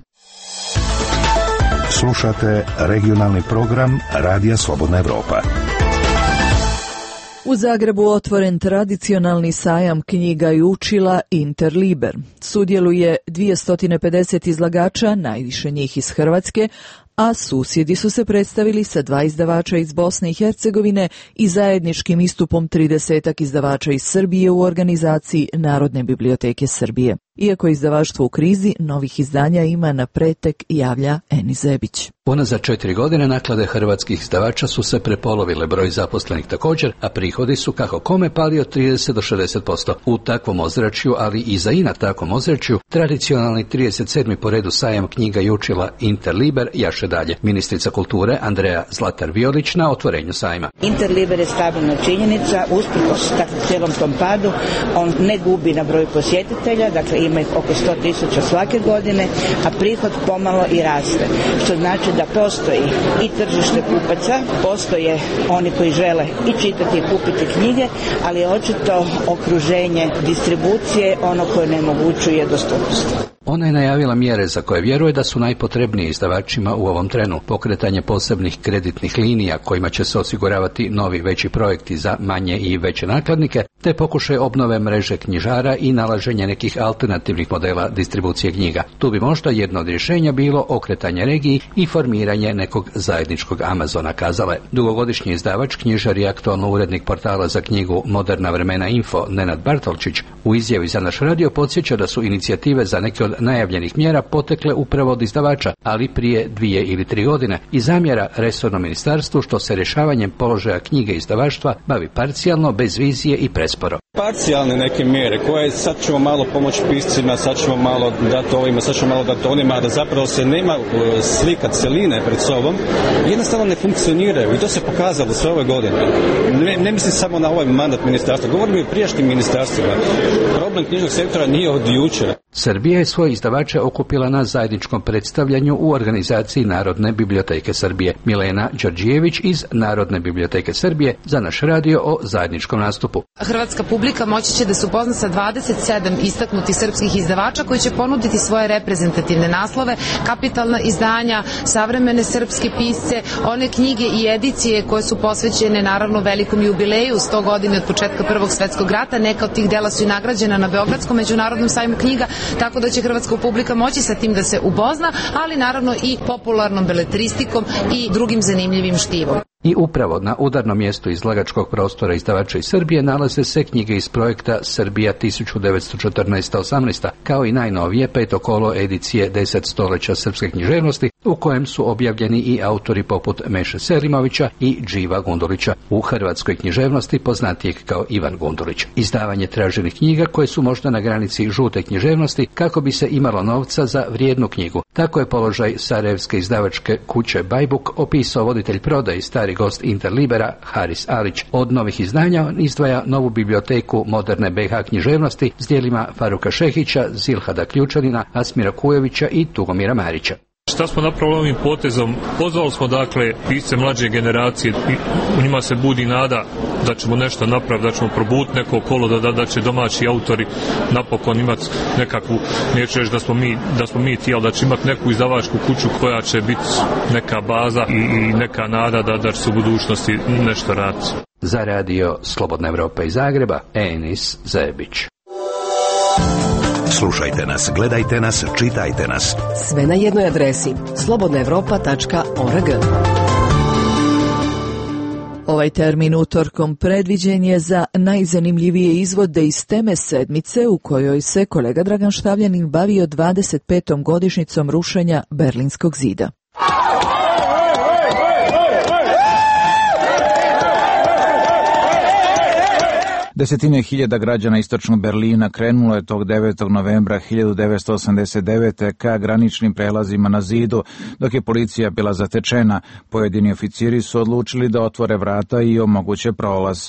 Speaker 2: Slušate regionalni program Radija Slobodna Evropa.
Speaker 1: U Zagrebu otvoren tradicionalni sajam knjiga i učila Interliber. Sudjeluje dvjesto pedeset izlagača, najviše njih iz Hrvatske, a susjedi su se predstavili sa dva izdavača iz Bosne i Hercegovine i zajedničkim istupom tridesetak izdavača iz Srbije u organizaciji Narodne biblioteke Srbije. Iako je izdavaštvo u krizi, novih izdanja ima na pretek, javlja Eni Zebić.
Speaker 7: Unazad četiri godine naklade hrvatskih izdavača su se prepolovile, broj zaposlenih također, a prihodi su kako kome pali od trideset do šezdeset posto. U takvom ozračju, ali i za i na takvom ozračju, tradicionalni trideset sedmi po redu sajam knjiga i učila Interliber jaše dalje. Ministrica kulture Andreja Zlatar-Violić na otvorenju sajma.
Speaker 10: Interliber je stabilna činjenica, usprkos takvom cijelom tom padu, on ne gubi na broju posjetitelja, dakle ima ih oko sto tisuća svake godine, a prihod pomalo i raste, što znači da postoji i tržište kupaca, postoje oni koji žele i čitati i kupiti knjige, ali je očito okruženje distribucije ono koje ne omogućuje dostupnost.
Speaker 7: Ona je najavila mjere za koje vjeruje da su najpotrebnije izdavačima u ovom trenu. Pokretanje posebnih kreditnih linija kojima će se osiguravati novi veći projekti za manje i veće nakladnike, te pokušaj obnove mreže knjižara i nalaženje nekih alternativnih modela distribucije knjiga. Tu bi možda jedno od rješenja bilo okretanje regiji i formiranje nekog zajedničkog Amazona, kazale. Dugogodišnji izdavač, knjižar i aktualno urednik portala za knjigu Moderna vremena Info Nenad Bartolčić u izjavi za naš radio podsjeća da su inicijative za neke od najavljenih mjera potekle upravo od izdavača, ali prije dvije ili tri godine, i zamjera resornom ministarstvu što se rješavanjem položaja knjige i izdavaštva bavi parcijalno, bez vizije i presporo.
Speaker 8: Parcijalne neke mjere koje sad ćemo malo pomoći piscima, sad ćemo malo dati ovima, sad ćemo malo dati onima, da zapravo se nema slika celine pred sobom, jednostavno ne funkcioniraju i to se pokazalo sve ove godine. Ne, ne mislim samo na ovaj mandat ministarstva, govorim i o prijašnjim ministarstvima. Problem knjižnog sektora nije od jučer.
Speaker 7: Srbija je svoje izdavače okupila na zajedničkom predstavljanju u organizaciji Narodne biblioteke Srbije. Milena Đorđijević iz Narodne biblioteke Srbije za naš radio o zajedničkom nastupu.
Speaker 9: Hrvatska publika moći će da se upozna sa dvadeset sedam istaknutih srpskih izdavača koji će ponuditi svoje reprezentativne naslove, kapitalna izdanja, savremene srpske pisce, one knjige i edicije koje su posvećene naravno velikom jubileju, sto godine od početka Prvog svetskog rata. Neka od tih dela su i nagrađena na Beogradskom međunarodnom sajmu knjiga, tako da će hrvatska publika moći sa tim da se upozna, ali naravno i popularnom beletristikom i drugim zanimljivim štivom.
Speaker 7: I upravo na udarnom mjestu izlagačkog prostora izdavača iz Srbije nalaze se knjige iz projekta Srbija tisuću devetsto četrnaesta osamnaesta, kao i najnovije peto kolo edicije deset stoljeća srpske književnosti, u kojem su objavljeni i autori poput Meše Selimovića i Dživa Gundulića, u hrvatskoj književnosti poznatijeg kao Ivan Gundulić. Izdavanje traženih knjiga koje su možda na granici žute književnosti kako bi se imalo novca za vrijednu knjigu. Tako je položaj sarajevske izdavačke kuće Bajbuk opisao voditelj prodaje i stari gost Interlibera Haris Alić. Od novih izdanja izdvaja novu biblioteku moderne be i ha književnosti s dijelima Faruka Šehića, Zilhada Ključanina, Asmira Kujovića i Tugomira Marića.
Speaker 19: Šta smo napravili ovim potezom? Pozvali smo dakle pisce mlađe generacije i u njima se budi nada da ćemo nešto napraviti, da ćemo probuditi neko kolo, da, da, da će domaći autori napokon imati nekakvu, neću reći da smo mi, da smo mi tijeli, da će imati neku izdavačku kuću koja će biti neka baza i, i neka nada da, da će se u budućnosti nešto raditi.
Speaker 7: Za radio Slobodna Evropa iz Zagreba, Enis Zebić.
Speaker 2: Slušajte nas, gledajte nas, čitajte nas.
Speaker 3: Sve na jednoj adresi slobodna evropa tačka org.
Speaker 1: Ovaj termin utorkom predviđen je za najzanimljivije izvode iz teme sedmice u kojoj se kolega Dragan Štavljanin bavio dvadeset petom godišnjicom rušenja Berlinskog zida.
Speaker 12: Desetine hiljada građana istočnog Berlina krenulo je tog devetog novembra hiljadu devetsto osamdeset devete ka graničnim prelazima na zidu, dok je policija bila zatečena. Pojedini oficiri su odlučili da otvore vrata i omoguće prolaz.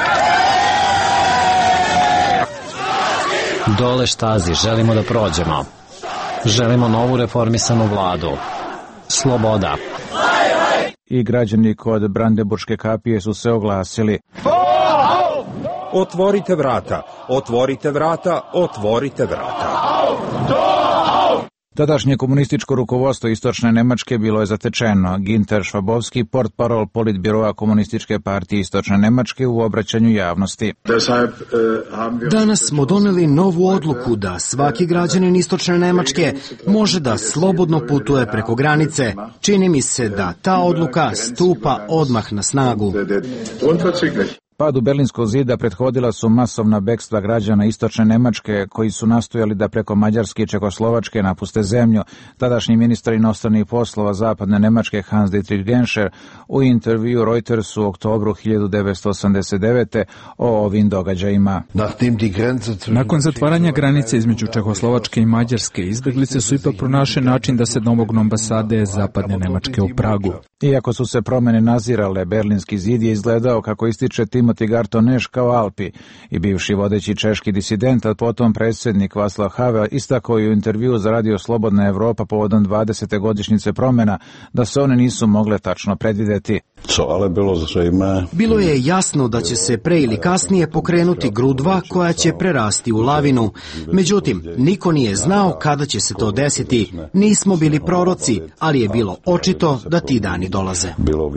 Speaker 11: Dole Štazi, želimo da prođemo. Želimo novu reformisanu vladu. Sloboda.
Speaker 12: I građani kod Brandenburške kapije su se oglasili.
Speaker 21: Otvorite vrata, otvorite vrata, otvorite vrata.
Speaker 12: Tadašnje komunističko rukovodstvo istočne Nemačke bilo je zatečeno. Ginter Švabovski, portparol politbiroa komunističke partije istočne Nemačke, u obraćanju javnosti.
Speaker 22: Danas smo doneli novu odluku da svaki građanin istočne Nemačke može da slobodno putuje preko granice. Čini mi se da ta odluka stupa odmah na snagu.
Speaker 12: Padu Berlinskog zida prethodila su masovna bekstva građana istočne Nemačke koji su nastojali da preko Mađarske i Čekoslovačke napuste zemlju. Tadašnji ministar inostranih poslova zapadne Nemačke Hans-Dietrich Genscher u intervju Reutersu u oktobru hiljadu devetsto osamdeset devete o ovim događajima.
Speaker 4: Nakon zatvaranja granice između Čekoslovačke i Mađarske, izbeglice su ipak pronašli način da se domognu ambasade zapadne Nemačke u Pragu.
Speaker 12: Iako su se promene nazirale, Berlinski zid je izgledao, kako ističe Timothy Garton-Neš, kao Alpi, i bivši vodeći češki disident, a potom predsjednik Václav Havel istakao je u intervju za Radio Slobodna Evropa povodom dvadesete godišnjice promjena da se one nisu mogle tačno predvideti.
Speaker 22: Bilo je jasno da će se pre ili kasnije pokrenuti grudva koja će prerasti u lavinu. Međutim, niko nije znao kada će se to desiti. Nismo bili proroci, ali je bilo očito da ti dani dolaze.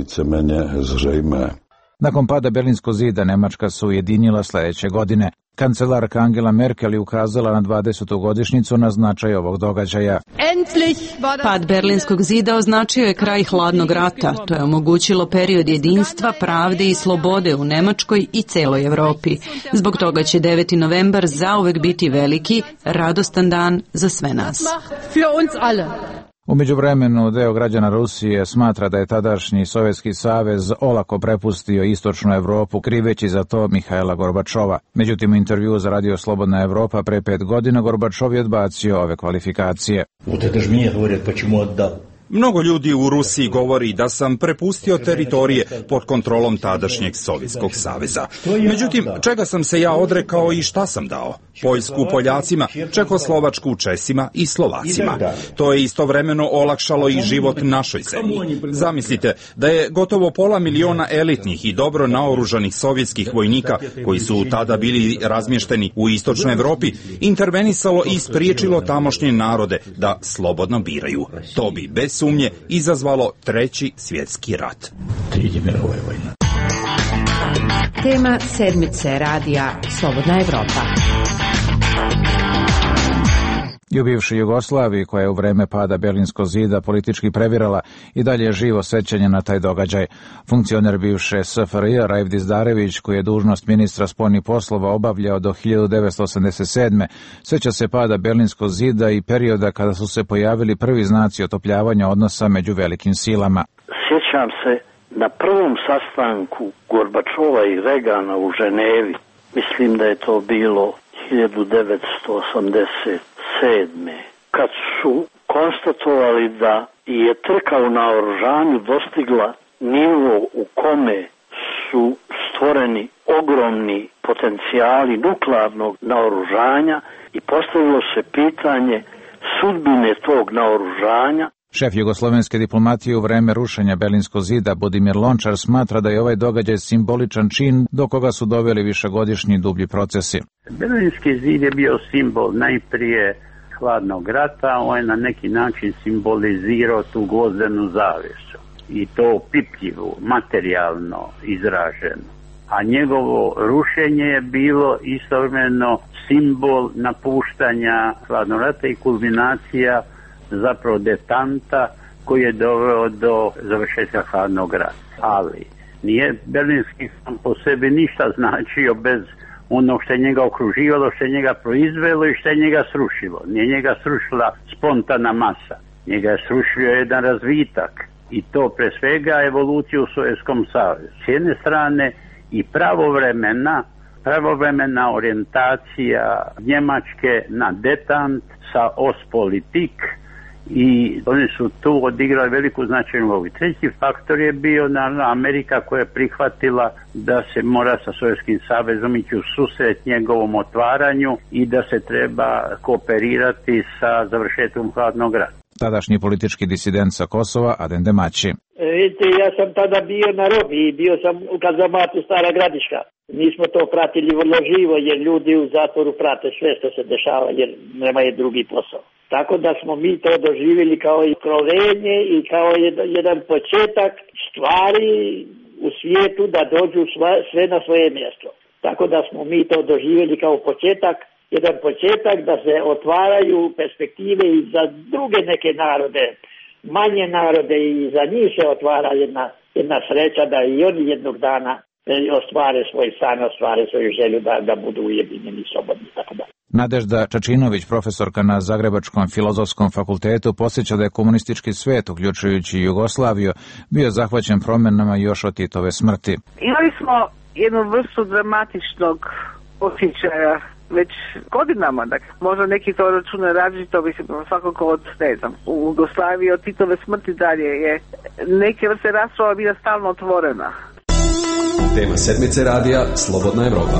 Speaker 12: Nakon pada Berlinskog zida, Nemačka se ujedinila sljedeće godine. Kancelarka Angela Merkel je ukazala na dvadesetu godišnjicu na značaj ovog događaja.
Speaker 13: Pad Berlinskog zida označio je kraj hladnog rata. To je omogućilo period jedinstva, pravde i slobode u Nemačkoj i celoj Evropi. Zbog toga će deveti novembar zauvek biti veliki, radostan dan za sve nas.
Speaker 12: U međuvremenu deo građana Rusije smatra da je tadašnji Sovjetski savez olako prepustio istočnu Evropu, kriveći za to Mihajla Gorbačova. Međutim, u intervju za Radio Slobodna Evropa pre pet godina Gorbačov je odbacio ove kvalifikacije.
Speaker 21: Mnogo ljudi u Rusiji govori da sam prepustio teritorije pod kontrolom tadašnjeg Sovjetskog saveza. Međutim, čega sam se ja odrekao i šta sam dao? Poljsku Poljacima, Čekoslovačku Česima i Slovacima. To je istovremeno olakšalo i život našoj zemlji. Zamislite da je gotovo pola miliona elitnih i dobro naoružanih sovjetskih vojnika, koji su tada bili razmješteni u istočnoj Evropi, intervenisalo i spriječilo tamošnje narode da slobodno biraju. To bi bez sumnje izazvalo treći svjetski rat.
Speaker 3: Tema sedmice radija Slobodna Evropa.
Speaker 12: I u bivšoj Jugoslaviji, koja je u vreme pada Berlinskog zida politički previrala, i dalje je živo sećanje na taj događaj. Funkcioner bivše S F R J Raif Dizdarević, koji je dužnost ministra spoljnih poslova obavljao do hiljadu devetsto osamdeset sedme, seća se pada Berlinskog zida i perioda kada su se pojavili prvi znaci otopljavanja odnosa među velikim silama.
Speaker 14: Sjećam se na prvom sastanku Gorbačova i Regana u Ženevi. Mislim da je to bilo hiljadu devetsto osamdeset sedme. Kad su konstatovali da je trka u naoružanju dostigla nivo u kome su stvoreni ogromni potencijali nuklearnog naoružanja i postavilo se pitanje sudbine tog naoružanja.
Speaker 12: Šef jugoslovenske diplomatije u vreme rušenja Berlinskog zida Budimir Lončar smatra da je ovaj događaj simboličan čin do koga su doveli višegodišnji dublji procesi.
Speaker 15: Berlinski zid je bio simbol najprije hladnog rata, on je na neki način simbolizirao tu gvozdenu zavjesu i to pipljivo, materijalno izraženo. A njegovo rušenje je bilo istovremeno simbol napuštanja hladnog rata i kulminacija zapravo detanta koji je doveo do završetka hladnog rata. Ali nije Berlinski sam po sebi ništa značio bez ono što je njega okruživalo, što je njega proizvelo i što je njega srušilo. Nije njega srušila spontana masa, njega je srušio jedan razvitak i to pre svega evoluciju u Sovjetskom savezu. S jedne strane i pravovremena, pravovremena orijentacija Njemačke na detant sa Ostpolitik, i oni su tu odigrali veliku značajnu ulogu. Treći faktor je bio naravno Amerika, koja je prihvatila da se mora sa Sovjetskim savezom ići u susret njegovom otvaranju i da se treba kooperirati sa završetkom hladnog rata.
Speaker 12: Tadašnji politički disident sa Kosova, Adem Demaći.
Speaker 16: Vidite, ja sam tada bio na robi i bio sam u kazamatu Stara Gradiška. Mi smo to pratili vrlo živo, jer ljudi u zatvoru prate sve što se dešava, jer nemaju drugi posao. Tako da smo mi to doživjeli kao iskrovenje i kao jedan početak stvari u svijetu da dođu sve na svoje mjesto. Tako da smo mi to doživjeli kao početak, jedan početak da se otvaraju perspektive i za druge neke narode, manje narode, i za njih se otvara jedna, jedna sreća da i oni jednog dana ostvare svoj san, ostvare svoju želju da, da budu ujedinjeni, slobodni i tako dalje.
Speaker 12: Nadežda Čačinović, profesorka na Zagrebačkom filozofskom fakultetu, podsjeća da je komunistički svet, uključujući Jugoslaviju, bio zahvaćen promjenama još od Titove smrti.
Speaker 17: Imali smo jednu vrstu dramatičnog osjećaja već godinama, dakle, možda neki to račune različito, mislim, svakako od, ne znam, u Jugoslaviji od Titove smrti dalje je neke vrste rasprava bila stalno otvorena.
Speaker 18: Tema sedmice radija Slobodna Evropa.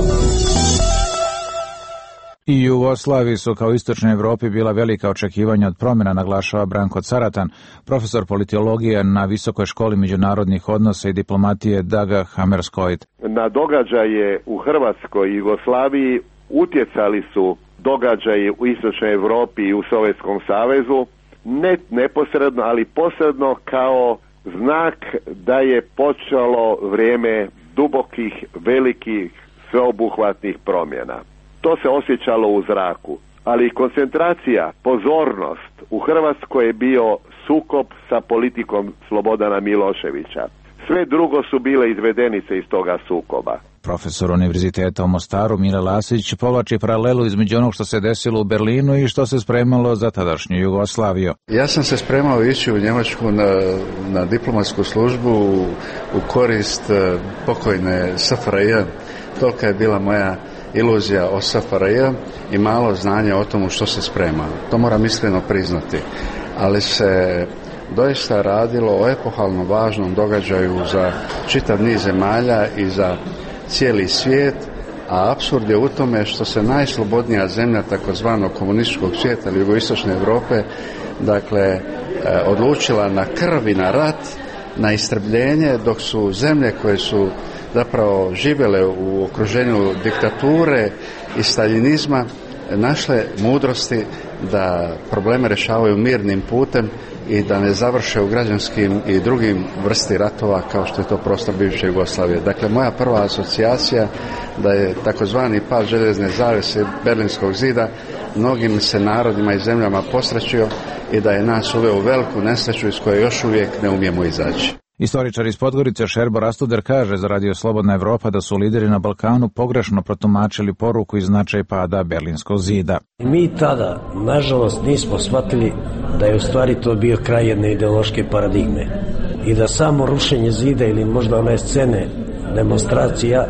Speaker 12: I u Jugoslaviji su kao istočnoj Evropi bila velika očekivanja od promjena, naglašava Branko Caratan, profesor politologije na Visokoj školi međunarodnih odnosa i diplomatije Daga Hammerskojt.
Speaker 20: Na događaje u Hrvatskoj i Jugoslaviji utjecali su događaji u istočnoj Evropi i u Sovjetskom savezu, ne neposredno, ali posredno kao znak da je počelo vrijeme dubokih, velikih, sveobuhvatnih promjena. To se osjećalo u zraku, ali koncentracija, pozornost u Hrvatskoj je bio sukob sa politikom Slobodana Miloševića. Sve drugo su bile izvedenice iz toga sukoba.
Speaker 12: Profesor Univerziteta u Mostaru Mile Lasić povlači paralelu između onog što se desilo u Berlinu i što se spremalo za tadašnju Jugoslaviju.
Speaker 23: Ja sam se spremao ići u Njemačku na, na diplomatsku službu u, u korist pokojne S F R J. Tolika je bila moja iluzija o S F R J i malo znanja o tomu što se sprema. To moram iskreno priznati. Ali se doista radilo o epohalno važnom događaju za čitav niz zemalja i za cijeli svijet, a apsurd je u tome što se najslobodnija zemlja takozvanog komunističkog svijeta ili jugoistočne Europe, dakle, odlučila na krv i na rat, na istrebljenje, dok su zemlje koje su zapravo živjele u okruženju diktature i staljinizma našle mudrosti da probleme rješavaju mirnim putem i da ne završe u građanskim i drugim vrsti ratova kao što je to prostor bivše Jugoslavije. Dakle, moja prva asocijacija da je takozvani pad željezne zavjese Berlinskog zida mnogim se narodima i zemljama posrećio i da je nas uveo u veliku nesreću iz koje još uvijek ne umijemo izaći.
Speaker 12: Istoričar iz Podgorice Šerbo Rastuder kaže za Radio Slobodna Evropa da su lideri na Balkanu pogrešno protumačili poruku i značaj pada Berlinskog zida.
Speaker 24: Mi tada, nažalost, nismo shvatili da je u stvari to bio kraj jedne ideološke paradigme i da samo rušenje zida ili možda one scene demonstracija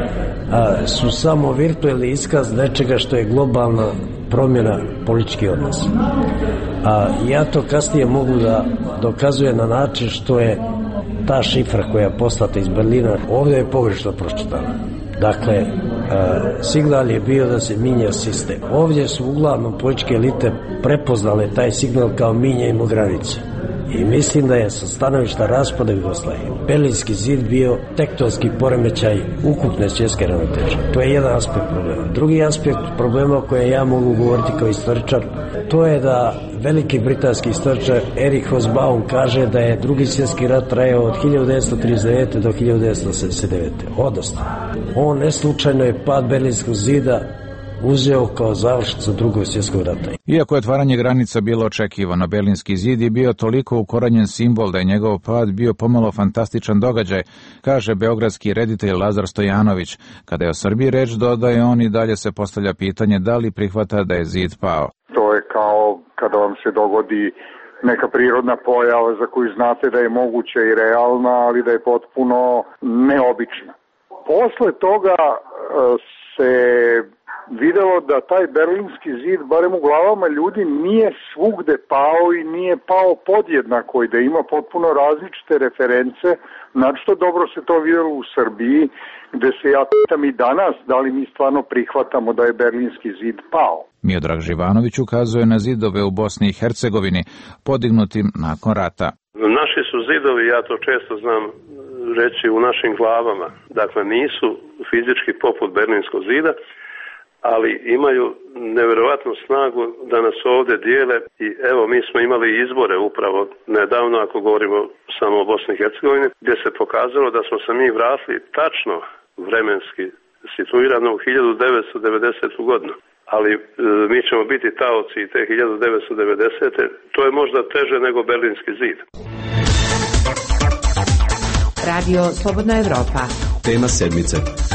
Speaker 24: a, su samo virtualni iskaz nečega što je globalna promjena političkih odnosa. A ja to kasnije mogu da dokazujem na način što je ta šifra koja je poslata iz Berlina ovdje je pogrešno pročitana. Dakle, e, signal je bio da se minja sistem. Ovdje su uglavnom političke elite prepoznale taj signal kao minjajmo granice. I mislim da je sa stanovišta raspada Jugoslavije Berlinski zid bio tektonski poremećaj ukupne svjetske ravnoteže. To je jedan aspekt problema. Drugi aspekt problema o kojem ja mogu govoriti kao istoričar, to je da veliki britanski istoričar Erich Hobsbawm kaže da je drugi svjetski rat trajao od hiljadu devetsto trideset devete do hiljadu devetsto osamdeset devete. Odnosno, on ne slučajno je pad Berlinskog zida uzeo kao završnicu drugog svjetskog rata.
Speaker 12: Iako je otvaranje granica bilo očekivano, Berlinski zid je bio toliko ukoranjen simbol da je njegov pad bio pomalo fantastičan događaj, kaže beogradski reditelj Lazar Stojanović. Kada je o Srbiji reč, dodaje on i dalje se postavlja pitanje da li prihvata da je zid pao.
Speaker 25: To je kao kada vam se dogodi neka prirodna pojava za koju znate da je moguća i realna, ali da je potpuno neobična. Posle toga se videlo da taj Berlinski zid, barem u glavama ljudi, nije svugde pao i nije pao podjednako i da ima potpuno različite reference. Našto dobro se to videlo u Srbiji, gde se ja pitam i danas da li mi stvarno prihvatamo da je Berlinski zid pao.
Speaker 12: Miodrag Živanović ukazuje na zidove u Bosni i Hercegovini, podignutim nakon rata.
Speaker 26: Naši su zidovi, ja to često znam reći, u našim glavama. Dakle, nisu fizički poput Berlinskog zida, ali imaju nevjerovatnu snagu da nas ovdje dijele i evo mi smo imali izbore upravo nedavno, ako govorimo samo o Bosni i Hercegovini, gdje se pokazalo da smo se mi vratili tačno vremenski situirano u hiljadu devetsto devedesetu godinu. Ali e, mi ćemo biti taoci te hiljadu devetsto devedesete. To je možda teže nego Berlinski zid.
Speaker 28: Radio Slobodna Evropa.
Speaker 18: Tema sedmice.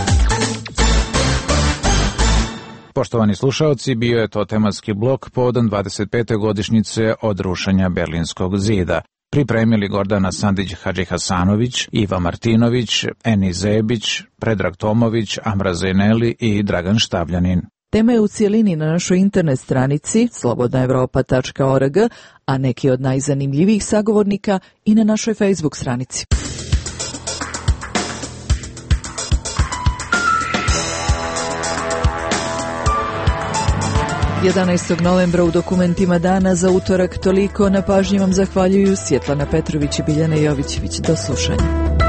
Speaker 12: Poštovani slušaoci, bio je to tematski blok povodom dvadeset pete godišnjice od rušenja Berlinskog zida. Pripremili Gordana Sandić-Hadžihasanović, Iva Martinović, Eni Zebić, Predrag Tomović, Amra Zejneli i Dragan Štavljanin.
Speaker 1: Tema je u cijelini na našoj internet stranici slobodna evropa tačka org, a neki od najzanimljivijih sagovornika i na našoj Facebook stranici. jedanaestog novembra u dokumentima dana za utorak toliko. Na pažnji vam zahvaljuju Svjetlana Petrović i Biljana Jovićević. Do slušanja.